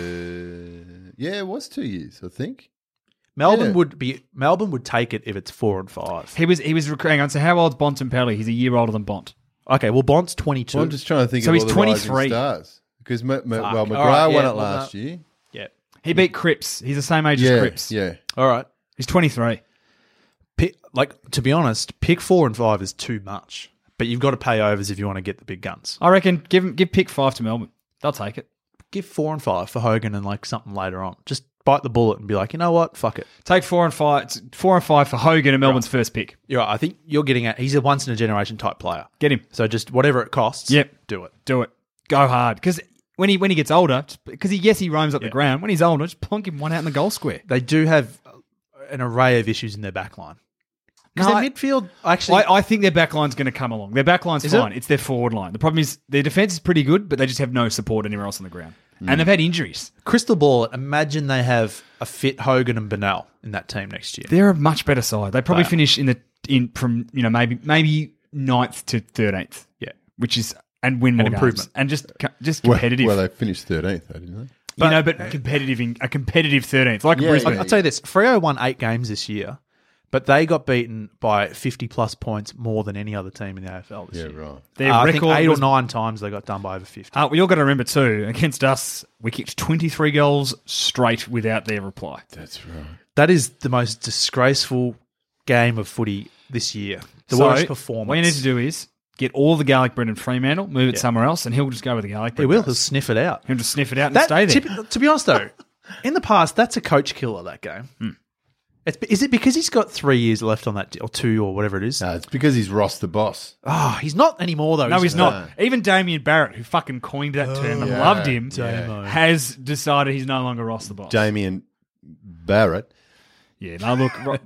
uh, yeah, it was two years, I think. Melbourne Yeah. would be Melbourne would take it if it's four and five. He was he was recruiting on. So how old's Bontempelli? He's a year older than Bont. Okay, well Bont's twenty-two. Well, I'm just trying to think So of he's all the twenty-three. rising stars. Because, M- M- Fuck. well, McGrath All right, won yeah, it well, last no. year. yeah. He beat Cripps. He's the same age Yeah, as Cripps. yeah. All right. He's twenty-three. Pick, like to be honest, pick four and five is too much. But you've got to pay overs if you want to get the big guns. I reckon give him give pick five to Melbourne. They'll take it. Give four and five for Hogan and like something later on. Just bite the bullet and be like, you know what? Fuck it. Take four and five. It's four and five for Hogan and Melbourne's first pick. You're right. I think you're getting at. He's a once in a generation type player. Get him. So just whatever it costs. Yep. Do it. Do it. Go hard. Because when he when he gets older, because he yes he roams up Yeah. the ground. When he's older, just plonk him one out in the goal square. They do have an array of issues in their back line. Because No, their I- midfield actually. I, I think their back line's going to come along. Their back line's Is it? fine. It's their forward line. The problem is their defense is pretty good, but they just have no support anywhere else on the ground. And they've had injuries. crystal ball. Imagine they have a fit Hogan and Bennell in that team next year. They're a much better side. They probably They are. finish in the in from you know maybe maybe ninth to thirteenth. Yeah. which is and win more improvement. games. and just just Well, competitive. Well, they finished thirteenth, though, didn't they? you know, but competitive in a competitive thirteenth, like Yeah, Brisbane. yeah. I'll tell you this: Freo won eight games this year, but they got beaten by fifty plus points more than any other team in the A F L this Yeah, year. right. Their Uh, I record think eight was- or nine times they got done by over fifty. Uh, we all got to remember too. Against us, we kicked twenty-three goals straight without their reply. That's right. That is the most disgraceful game of footy this year. The So, worst performance. What you need to do is get all the garlic bread in Fremantle, move it Yeah. somewhere else, and he'll just go with the garlic bread. He will. He'll guys. sniff it out. He'll just sniff it out and That, stay there. typ- to be honest, though, in the past, that's a coach killer. That game. Hmm. It's, is it because he's got three years left on that, de- or two, or whatever it is? No, it's because he's Ross the boss. Oh, he's not anymore though. No, is he's he? not. Even Damien Barrett, who fucking coined that term and yeah. loved him, Damo. has decided he's no longer Ross the boss. Damien Barrett. Yeah, no, look. Ro-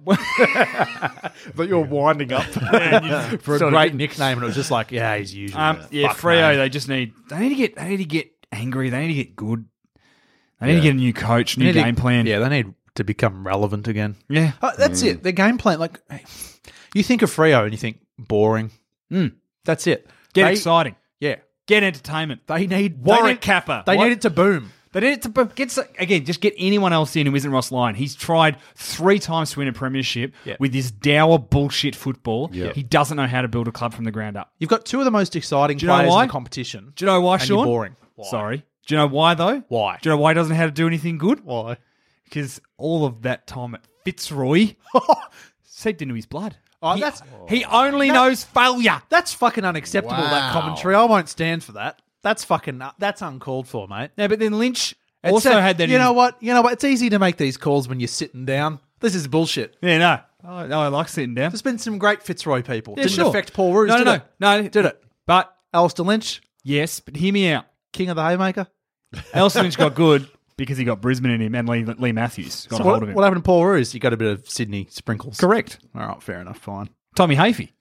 But you're winding up for a great nickname, and it was just like, yeah, he's usually. um, yeah, Fuck, Freo, man. they just need. They need to get. They need to get angry. They need to get good. They need Yeah. to get a new coach, new They need to- game plan. Yeah, they need to become relevant again. yeah. Uh, that's it. Their game plan, like you think of Freo and you think boring. Mm. That's it. Get They- exciting. Yeah, Get entertainment. they need Warwick they need, Kappa. They What? need it to boom. They need to but get again. Just get anyone else in who isn't Ross Lyon. He's tried three times to win a premiership Yeah. with this dour bullshit football. Yeah. He doesn't know how to build a club from the ground up. You've got two of the most exciting Do you know players why? in the competition. Do you know why, and Sean? You're boring. Why? Sorry. Do you know why though? Why? Do you know why he doesn't know how to do anything good? Why? Because all of that time at Fitzroy seeped into his blood. Oh, he, that's- he only that- knows failure. That's fucking unacceptable. That Wow. commentary. I won't stand for that. That's fucking. That's uncalled for, mate. No, but then Lynch It's also a- had that. You in know his- what? You know what? It's easy to make these calls when you're sitting down. This is bullshit. Yeah, no. Oh, no, I like sitting down. There's been some great Fitzroy people. Yeah, Didn't sure. affect Paul Roos. No, did no, it? no, no. Did it? But Alistair Lynch, yes, but hear me out. king of the haymaker. Elson Lynch got good because he got Brisbane in him and Lee, Lee Matthews got a What, hold of him. what happened to Paul Roos? You got a bit of Sydney sprinkles. Correct. All right, fair enough. Fine. Tommy Hafey.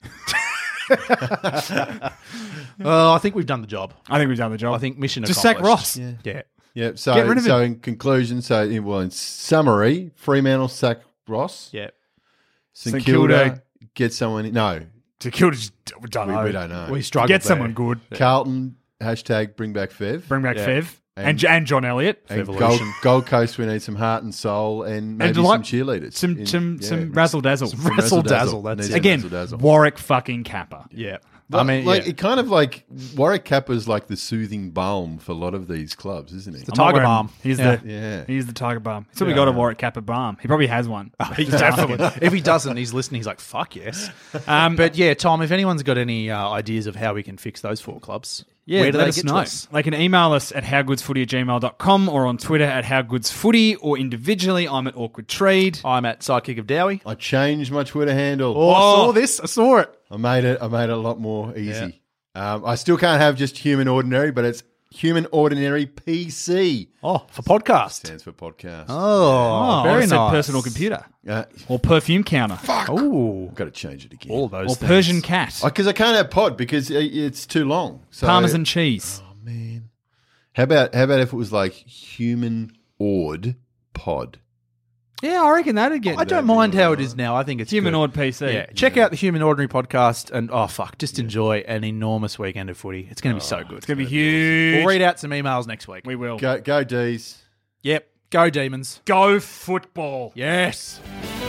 Well, I think we've done the job. I think we've done the job. I think mission Just sack accomplished. Ross. Yeah. Yeah. So, Get rid of so him. in conclusion, so in, well, in summary, Fremantle sack Ross. Yeah. St St Kilda, Kilda- get someone in. No, To kill, just we don't we, know. we don't know. We struggled Get there. someone good. Carlton, hashtag bring back Fev. Bring back Yeah. Fev and, And- and John Elliott. and Gold, Evolution. Gold Coast, we need some heart and soul and maybe And like- some cheerleaders. Some In- some yeah. some razzle dazzle. Some razzle dazzle, that's Need it. some Again, razzle-dazzle. Warwick fucking Kappa. Yeah. I mean, like yeah. it kind of like Warwick Kappa's like the soothing balm for a lot of these clubs, isn't he? the I'm not Tiger wearing- Balm. He's Yeah. the Yeah. he's the Tiger Balm. So we got a Warwick Kappa Balm. He probably has one. He's definitely. If he doesn't, he's listening. He's like, "Fuck yes." Um, But yeah, Tom, if anyone's got any uh, ideas of how we can fix those four clubs, Yeah, where do let they us get know. to us? They can email us at howgoodsfooty at gmail dot com or on Twitter at howgoodsfooty or individually. I'm at Awkward Trade. I'm at Sidekick of Dowie. I changed my Twitter handle. Oh, I saw this. I saw it. I made it. I made it a lot more easy. Um, I still can't have just Human Ordinary, but it's Human Ordinary P C. Oh, for podcast. Stands for podcast. Oh, Oh, very I said nice. personal computer Uh, or perfume counter Oh, I've got to change it again. all those or things. Persian cat. Because I can't have pod because it- it's too long. So, Parmesan cheese. Oh man. How about how about if it was like Human Ord Pod? Yeah, I reckon that'd get I don't mind how it is now. I think it's Humanoid good. P C. Yeah, check out the Human Ordinary podcast and oh fuck, just enjoy an enormous weekend of footy. It's going to be so good. It's going to be huge. We'll read out some emails next week. We will. Go go D's. Yep, go Demons. Go football. Yes.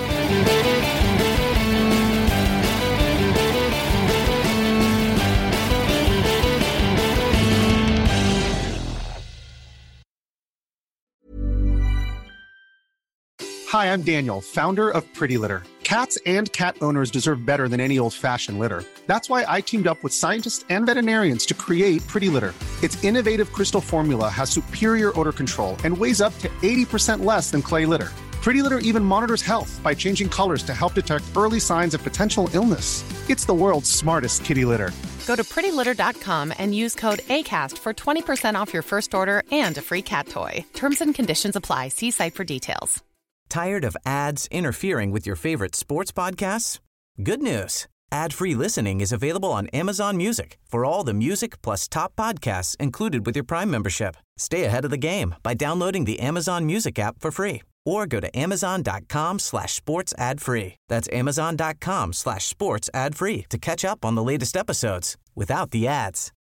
Hi, I'm Daniel, founder of Pretty Litter. Cats and cat owners deserve better than any old-fashioned litter. That's why I teamed up with scientists and veterinarians to create Pretty Litter. Its innovative crystal formula has superior odor control and weighs up to eighty percent less than clay litter. Pretty Litter even monitors health by changing colors to help detect early signs of potential illness. It's the world's smartest kitty litter. Go to pretty litter dot com and use code ACAST for twenty percent off your first order and a free cat toy. Terms and conditions apply. See site for details. Tired of ads interfering with your favorite sports podcasts? Good news. Ad-free listening is available on Amazon Music for all the music plus top podcasts included with your Prime membership. Stay ahead of the game by downloading the Amazon Music app for free or go to amazon.com slash sports ad free. That's amazon.com slash sports ad free to catch up on the latest episodes without the ads.